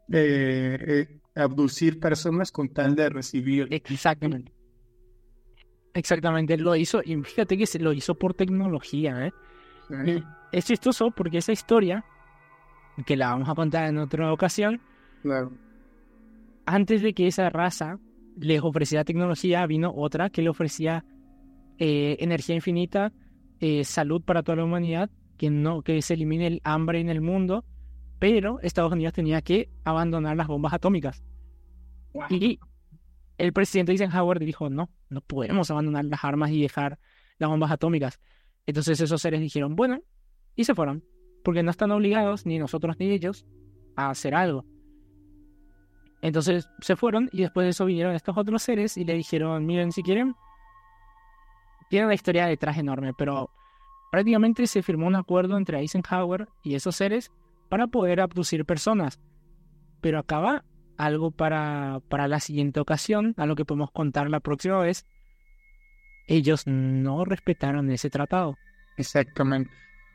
abducir personas con tal de recibir. Exactamente. Exactamente, lo hizo, y fíjate que se lo hizo por tecnología, ¿eh? Y es chistoso porque esa historia, que la vamos a contar en otra ocasión, Claro. antes de que esa raza les ofreciera tecnología, vino otra que le ofrecía energía infinita, salud para toda la humanidad, que se elimine el hambre en el mundo, pero Estados Unidos tenía que abandonar las bombas atómicas. Wow. Y el presidente Eisenhower dijo, no podemos abandonar las armas y dejar las bombas atómicas. Entonces esos seres dijeron, bueno, y se fueron, porque no están obligados, ni nosotros ni ellos, a hacer algo. Entonces se fueron, y después de eso vinieron estos otros seres y le dijeron, miren, si quieren, tiene una historia detrás enorme, pero prácticamente se firmó un acuerdo entre Eisenhower y esos seres para poder abducir personas. Pero acaba algo para la siguiente ocasión, a lo que podemos contar la próxima vez. Ellos no respetaron ese tratado. Exactamente.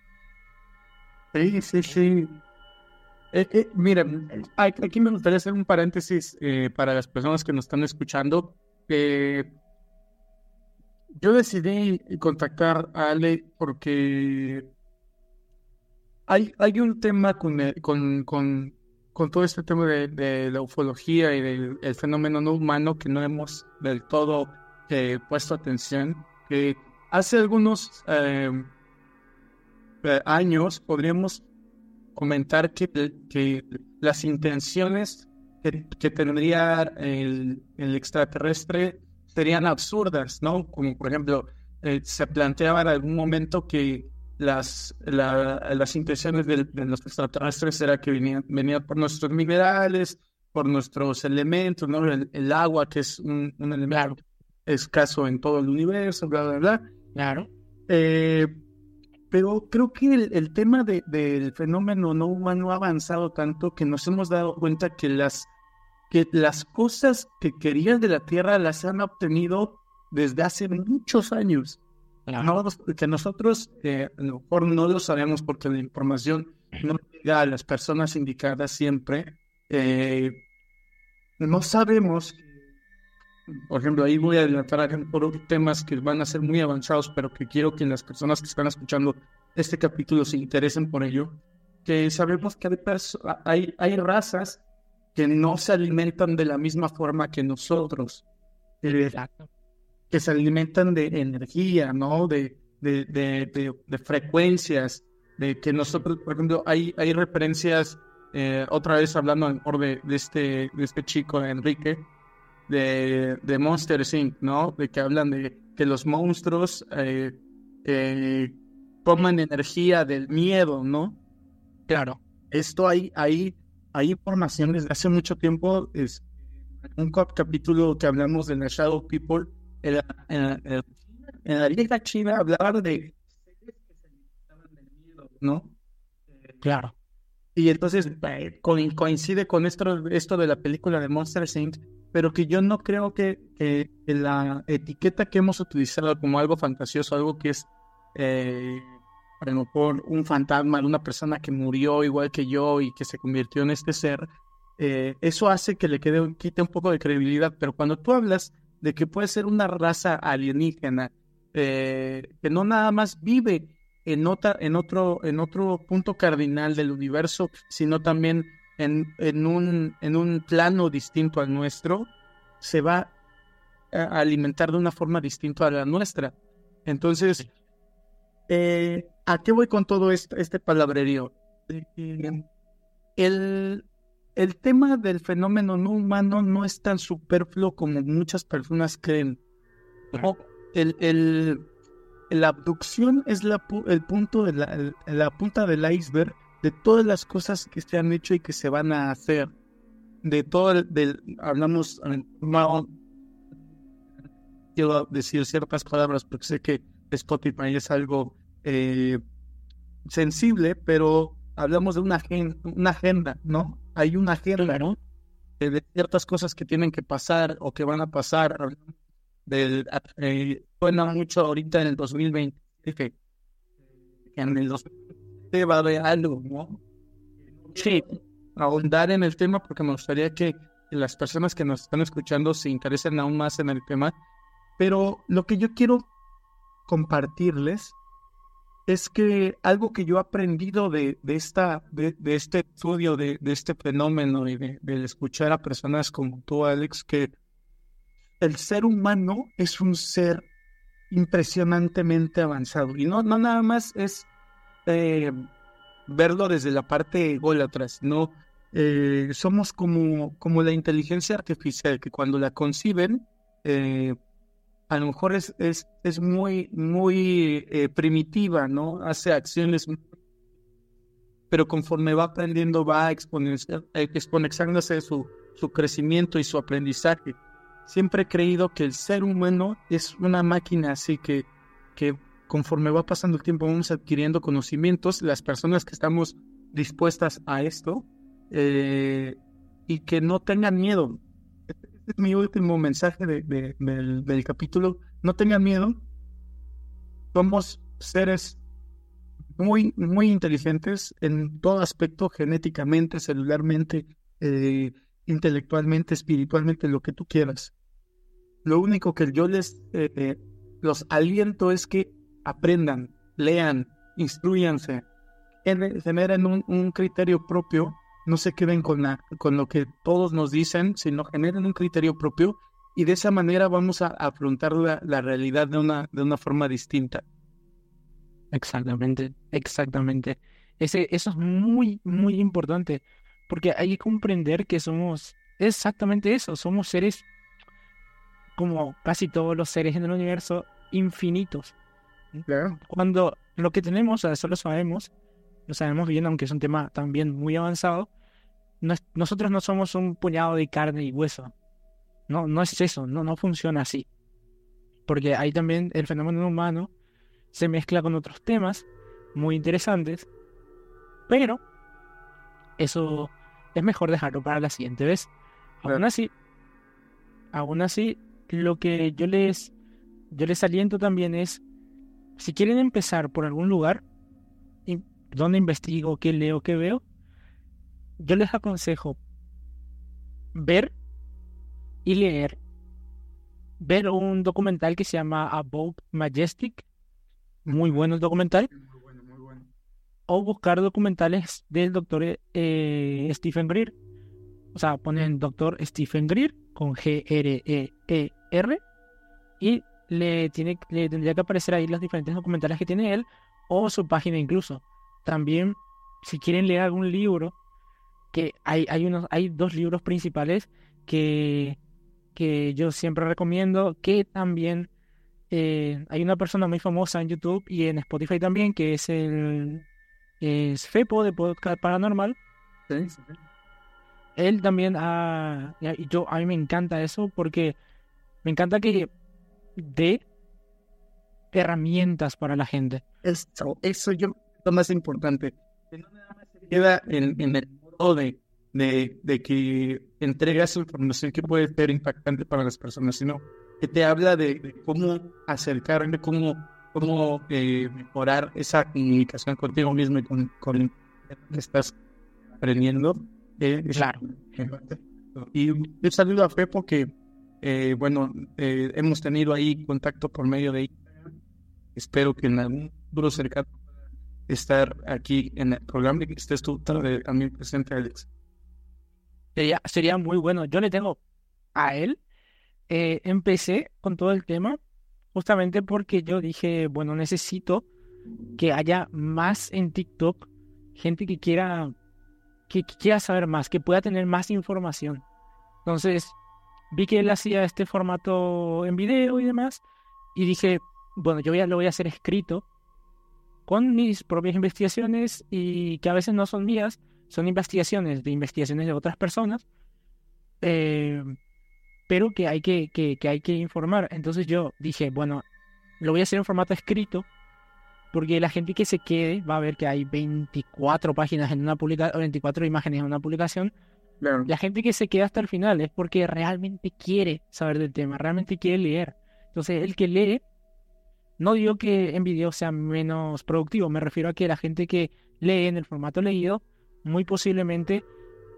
Sí. Mira, aquí me gustaría hacer un paréntesis para las personas que nos están escuchando. Yo decidí contactar a Ale porque hay un tema con todo este tema de la ufología y del el fenómeno no humano que no hemos del todo puesto atención. Que hace algunos años podríamos comentar que las intenciones que tendría el extraterrestre serían absurdas, ¿no? Como por ejemplo, se planteaba en algún momento que las intenciones de los extraterrestres era que venían por nuestros minerales, por nuestros elementos, ¿no? El agua, que es un elemento escaso en todo el universo, bla, bla, bla. Claro. pero creo que el tema del fenómeno no humano ha avanzado tanto que nos hemos dado cuenta que las cosas que querían de la Tierra las han obtenido desde hace muchos años. No, que nosotros a lo mejor no lo sabemos porque la información no llega a las personas indicadas siempre. No sabemos, por ejemplo, ahí voy a adelantar por temas que van a ser muy avanzados, pero que quiero que las personas que están escuchando este capítulo se interesen por ello, que sabemos que hay razas que no se alimentan de la misma forma que nosotros, que se alimentan de energía, ¿no? De frecuencias, de que nosotros, por ejemplo, hay referencias, otra vez hablando a lo mejor de este chico, Enrique, de Monsters, Inc., ¿no? De que hablan de que los monstruos toman energía del miedo, ¿no? Claro. Esto hay información desde hace mucho tiempo. Es un capítulo que hablamos de la Shadow People. En la vieja China hablaban de seres que se alimentaban del miedo, ¿no? Claro. Y entonces coincide con esto de la película de Monster Inc., pero que yo no creo que la etiqueta que hemos utilizado como algo fantasioso, algo que es a lo mejor un fantasma de una persona que murió igual que yo y que se convirtió en este ser, eso hace que quite un poco de credibilidad. Pero cuando tú hablas de que puede ser una raza alienígena que no nada más vive en otro punto cardinal del universo, sino también en un plano distinto al nuestro, se va a alimentar de una forma distinta a la nuestra. Entonces, ¿a qué voy con todo este palabrerío? El tema del fenómeno no humano no es tan superfluo como muchas personas creen. No, la abducción es el punto de la punta del iceberg de todas las cosas que se han hecho y que se van a hacer. De todo hablamos, no quiero decir ciertas palabras porque sé que Spotify es algo sensible, pero hablamos de una agenda, ¿no? Hay una agenda, ¿no? De ciertas cosas que tienen que pasar o que van a pasar. Suena mucho ahorita en el 2020, que en el 2020 va a haber algo, ¿no? Sí, ahondar en el tema porque me gustaría que las personas que nos están escuchando se interesen aún más en el tema, pero lo que yo quiero compartirles es que algo que yo he aprendido de este estudio, de este fenómeno y de escuchar a personas como tú, Alex, que el ser humano es un ser impresionantemente avanzado. Y no nada más es verlo desde la parte ególatra, sino somos como la inteligencia artificial, que cuando la conciben, a lo mejor es muy, muy primitiva, ¿no? Hace acciones, pero conforme va aprendiendo, va exponenciándose su crecimiento y su aprendizaje. Siempre he creído que el ser humano es una máquina así que conforme va pasando el tiempo vamos adquiriendo conocimientos, las personas que estamos dispuestas a esto, y que no tengan miedo. Este es mi último mensaje del capítulo. No tengan miedo. Somos seres muy, muy inteligentes en todo aspecto, genéticamente, celularmente, intelectualmente, espiritualmente, lo que tú quieras. Lo único que yo los aliento es que aprendan, lean, instrúyanse, generen un criterio propio, no se queden con lo que todos nos dicen, sino generen un criterio propio y de esa manera vamos a afrontar la realidad de una forma distinta. Exactamente. Eso es muy, muy importante, porque hay que comprender que somos exactamente eso, somos seres, como casi todos los seres en el universo, infinitos. Claro. Cuando lo que tenemos, eso lo sabemos bien, aunque es un tema también muy avanzado, nosotros no somos un puñado de carne y hueso. No es eso, no funciona así. Porque ahí también el fenómeno humano se mezcla con otros temas muy interesantes, pero eso es mejor dejarlo para la siguiente vez. Aún Claro. así, aún así, lo que yo les aliento también es, si quieren empezar por algún lugar, y dónde investigo, qué leo, qué veo, yo les aconsejo ver y leer, ver un documental que se llama About Majestic, muy bueno el documental, Muy bueno, muy bueno. o buscar documentales del doctor Stephen Greer. O sea, ponen doctor Stephen Greer con Greer y le tendría que aparecer ahí los diferentes documentales que tiene él o su página incluso. También, si quieren leer algún libro, que hay dos libros principales que, que yo siempre recomiendo, que también hay una persona muy famosa en YouTube y en Spotify también, que es Fepo de Podcast Paranormal. Sí, sí, sí. Él también a mí me encanta eso porque me encanta que dé herramientas para la gente. Eso yo lo más importante. Que no nada más se queda en el modo de que entregas información que puede ser impactante para las personas, sino que te habla de cómo acercarle, cómo mejorar esa comunicación contigo mismo y con lo que estás aprendiendo. Claro. Y un saludo a Pepo que, bueno, hemos tenido ahí contacto por medio de Instagram. Espero que en algún futuro cercano estar aquí en el programa y que estés tú también presente, Alex. Sería muy bueno. Yo le tengo a él. Empecé con todo el tema justamente porque yo dije, bueno, necesito que haya más en TikTok gente que quiera saber más, que pueda tener más información. Entonces, vi que él hacía este formato en video y demás, y dije, bueno, lo voy a hacer escrito con mis propias investigaciones y que a veces no son mías, son investigaciones de otras personas, eh, pero que hay que informar. Entonces yo dije, bueno, lo voy a hacer en formato escrito porque la gente que se quede va a ver que hay 24 páginas en una publicación, 24 imágenes en una publicación. Claro, La gente que se queda hasta el final es porque realmente quiere saber del tema, realmente quiere leer. Entonces, el que lee, no digo que en video sea menos productivo, me refiero a que la gente que lee en el formato leído, muy posiblemente,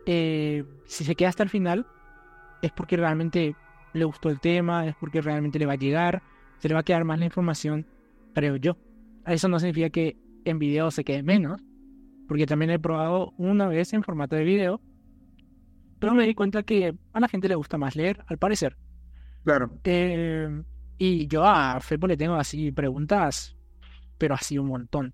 si se queda hasta el final, es porque realmente le gustó el tema, es porque realmente le va a llegar, se le va a quedar más la información, creo yo. Eso no significa que en video se quede menos, porque también he probado una vez en formato de video, pero me di cuenta que a la gente le gusta más leer, al parecer. claro. Eh, y yo a Fepo le tengo así preguntas, pero así un montón.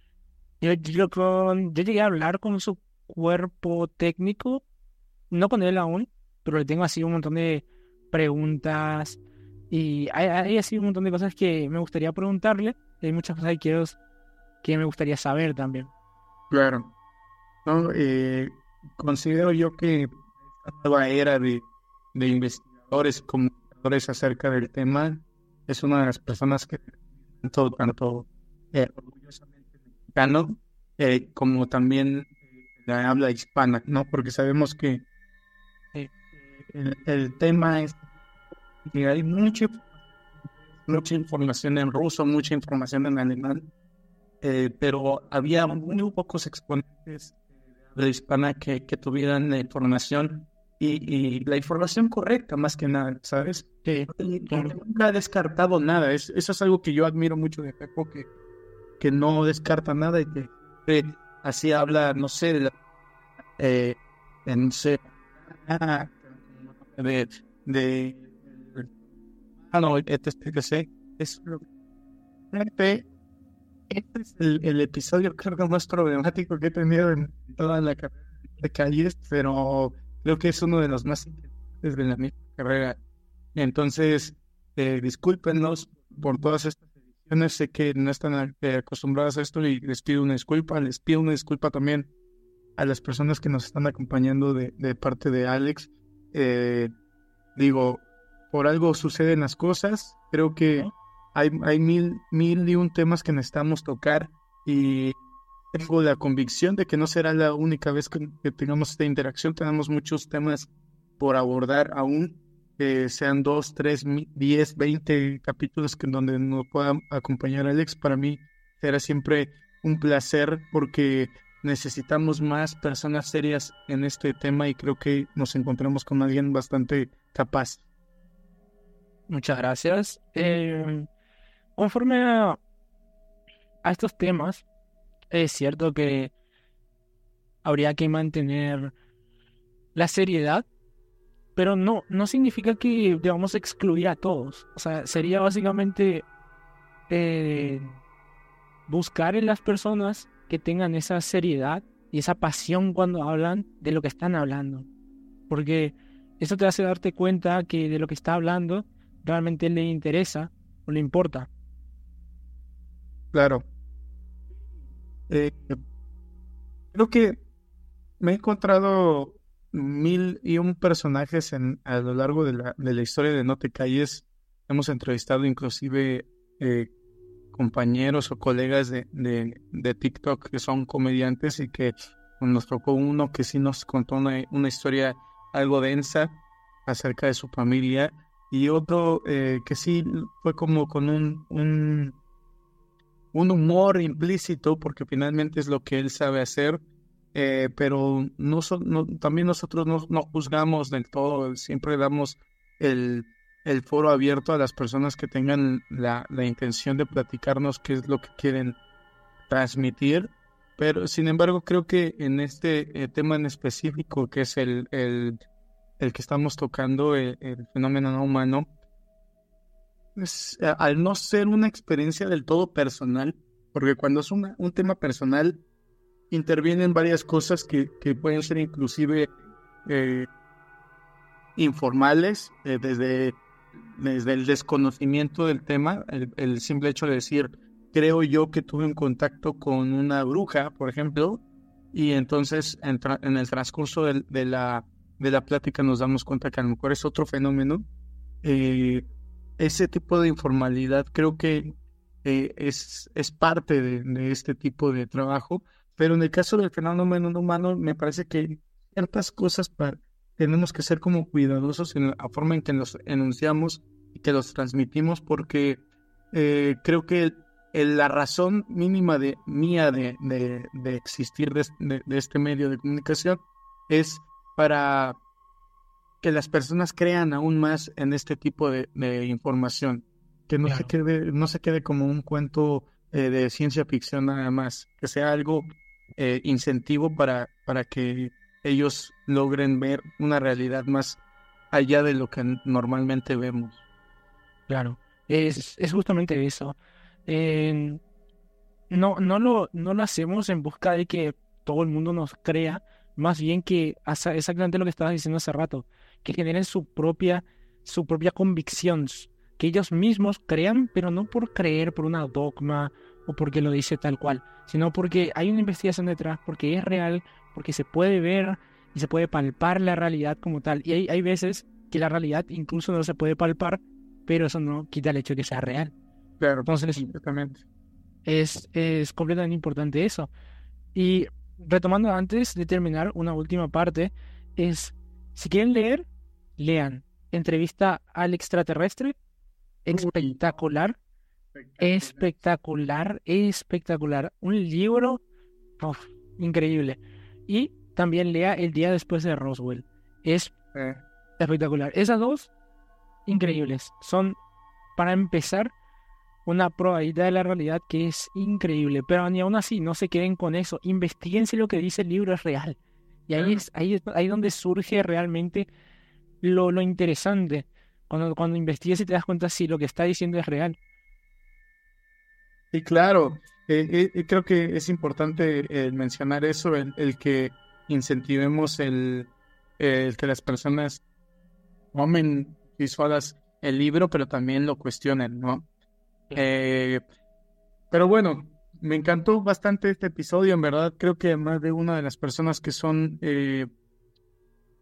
Yo llegué a hablar con su cuerpo técnico, no con él aún, pero le tengo así un montón de preguntas y hay así un montón de cosas que me gustaría preguntarle. Hay muchas cosas que me gustaría saber también. Claro. No, considero yo que esta nueva era de investigadores y comunicadores acerca del tema es una de las personas que tanto orgullosamente mexicano como también la habla hispana, ¿no? Porque sabemos que Sí, el tema es que hay mucha información en ruso, mucha información en alemán, pero había muy pocos exponentes de hispana que tuvieran la información y la información correcta más que nada, ¿sabes? sí, Y claro. nunca ha descartado nada. Eso es algo que yo admiro mucho de Pepo, que no descarta nada y que así habla, no sé, eh, no sé, ah, de, de, no, etc. Es este es el episodio creo que más problemático que he tenido en toda la carrera de calles, pero creo que es uno de los más interesantes de la misma carrera. Entonces, discúlpenos por todas estas ediciones. Sé que no están acostumbradas a esto y les pido una disculpa. Les pido una disculpa también a las personas que nos están acompañando de parte de Alex. Eh, Digo, por algo suceden las cosas. Creo que ¿No? hay mil y un temas que necesitamos tocar y tengo la convicción de que no será la única vez que tengamos esta interacción. Tenemos muchos temas por abordar aún, sean 2, 3, 10, 20 capítulos en donde nos pueda acompañar Alex. Para mí será siempre un placer porque necesitamos más personas serias en este tema y creo que nos encontramos con alguien bastante capaz. Muchas gracias. Conforme a estos temas, es cierto que habría que mantener la seriedad, pero no significa que debamos excluir a todos. O sea, sería básicamente buscar en las personas que tengan esa seriedad y esa pasión cuando hablan de lo que están hablando. Porque eso te hace darte cuenta que de lo que está hablando realmente le interesa o le importa. Claro. Creo que me he encontrado 1001 personajes a lo largo de la historia de No Te Calles. Hemos entrevistado inclusive compañeros o colegas de TikTok que son comediantes y que nos tocó uno que sí nos contó una historia algo densa acerca de su familia y otro que sí fue como con un humor implícito porque finalmente es lo que él sabe hacer. Pero también nosotros no juzgamos del todo, siempre damos el foro abierto a las personas que tengan la intención de platicarnos qué es lo que quieren transmitir, pero sin embargo creo que en este tema en específico que es el que estamos tocando, el fenómeno no humano, al no ser una experiencia del todo personal, porque cuando es un tema personal, intervienen varias cosas que pueden ser inclusive informales, desde el desconocimiento del tema, el simple hecho de decir, creo yo que tuve un contacto con una bruja, por ejemplo, y entonces en el transcurso de la plática nos damos cuenta que a lo mejor es otro fenómeno. Ese tipo de informalidad creo que es parte de este tipo de trabajo. Pero en el caso del fenómeno humano, me parece que ciertas cosas tenemos que ser como cuidadosos en la forma en que los enunciamos y que los transmitimos, porque creo que la razón mínima mía de existir de este medio de comunicación es para que las personas crean aún más en este tipo de información, que no se quede como un cuento de ciencia ficción nada más, que sea algo incentivo para que ellos logren ver una realidad más allá de lo que normalmente vemos. Claro, es justamente eso. Eh, no lo hacemos en busca de que todo el mundo nos crea, más bien que hace exactamente lo que estabas diciendo hace rato, que generen su propia convicción, que ellos mismos crean, pero no por creer por una dogma o porque lo dice tal cual, sino porque hay una investigación detrás, porque es real, porque se puede ver y se puede palpar la realidad como tal. Y hay veces que la realidad incluso no se puede palpar, pero eso no quita el hecho de que sea real. Claro, Entonces, completamente. es completamente importante eso. Y retomando antes de terminar, una última parte es, si quieren leer, lean. Entrevista al extraterrestre, espectacular, espectacular, espectacular. Un libro, uf, increíble. Y también lea El día después de Roswell. Es espectacular. Esas dos, increíbles. Son, para empezar, una probadita de la realidad que es increíble, pero ni aún así no se queden con eso, investiguen si lo que dice el libro es real. Y ahí donde surge realmente lo interesante, cuando investigues y te das cuenta si lo que está diciendo es real. Y claro, creo que es importante mencionar eso, el que incentivemos el que las personas tomen visualas el libro, pero también lo cuestionen, ¿no? Pero bueno, me encantó bastante este episodio, en verdad. Creo que más de una de las personas que son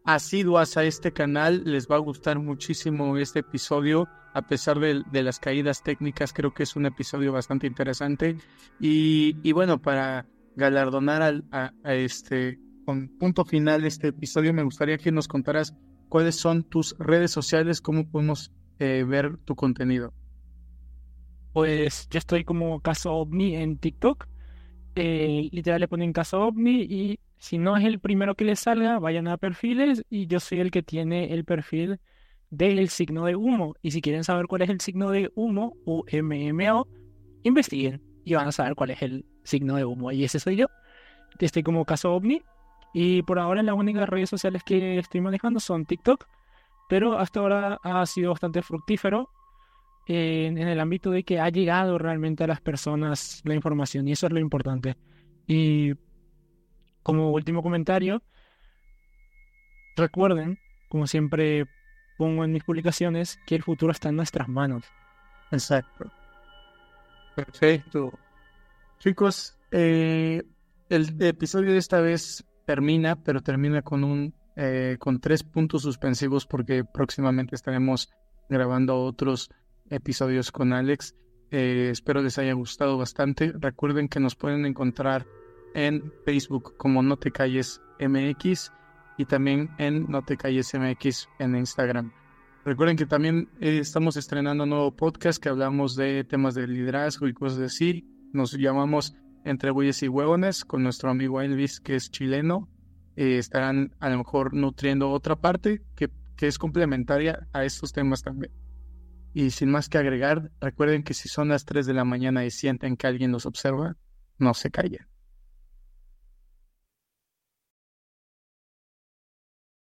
asiduas a este canal, les va a gustar muchísimo este episodio. A pesar de las caídas técnicas, creo que es un episodio bastante interesante. Y bueno, para galardonar a este con punto final este episodio, me gustaría que nos contaras cuáles son tus redes sociales, cómo podemos ver tu contenido. Pues yo estoy como Caso OVNI en TikTok. Literal le ponen Caso OVNI y si no es el primero que les salga, vayan a perfiles y yo soy el que tiene el perfil del signo de humo. Y si quieren saber cuál es el signo de humo, UMMO, investiguen y van a saber cuál es el signo de humo. Y ese soy yo. Estoy como Caso OVNI. Y por ahora las únicas redes sociales que estoy manejando son TikTok, pero hasta ahora ha sido bastante fructífero en el ámbito de que ha llegado realmente a las personas la información y eso es lo importante. Y como último comentario, recuerden, como siempre pongo en mis publicaciones, que el futuro está en nuestras manos. Exacto. Perfecto. Chicos, el episodio de esta vez termina, pero termina con 3 puntos suspensivos porque próximamente estaremos grabando otros episodios con Alex. Espero les haya gustado bastante. Recuerden que nos pueden encontrar en Facebook como No Te Calles MX y también en No Te Calles MX en Instagram. Recuerden que también estamos estrenando un nuevo podcast que hablamos de temas de liderazgo y cosas así. Nos llamamos Entre Bueyes y Huevones con nuestro amigo Elvis, que es chileno. Estarán a lo mejor nutriendo otra parte que es complementaria a estos temas también. Y sin más que agregar, recuerden que si son las 3 de la mañana y sienten que alguien los observa, no se callen.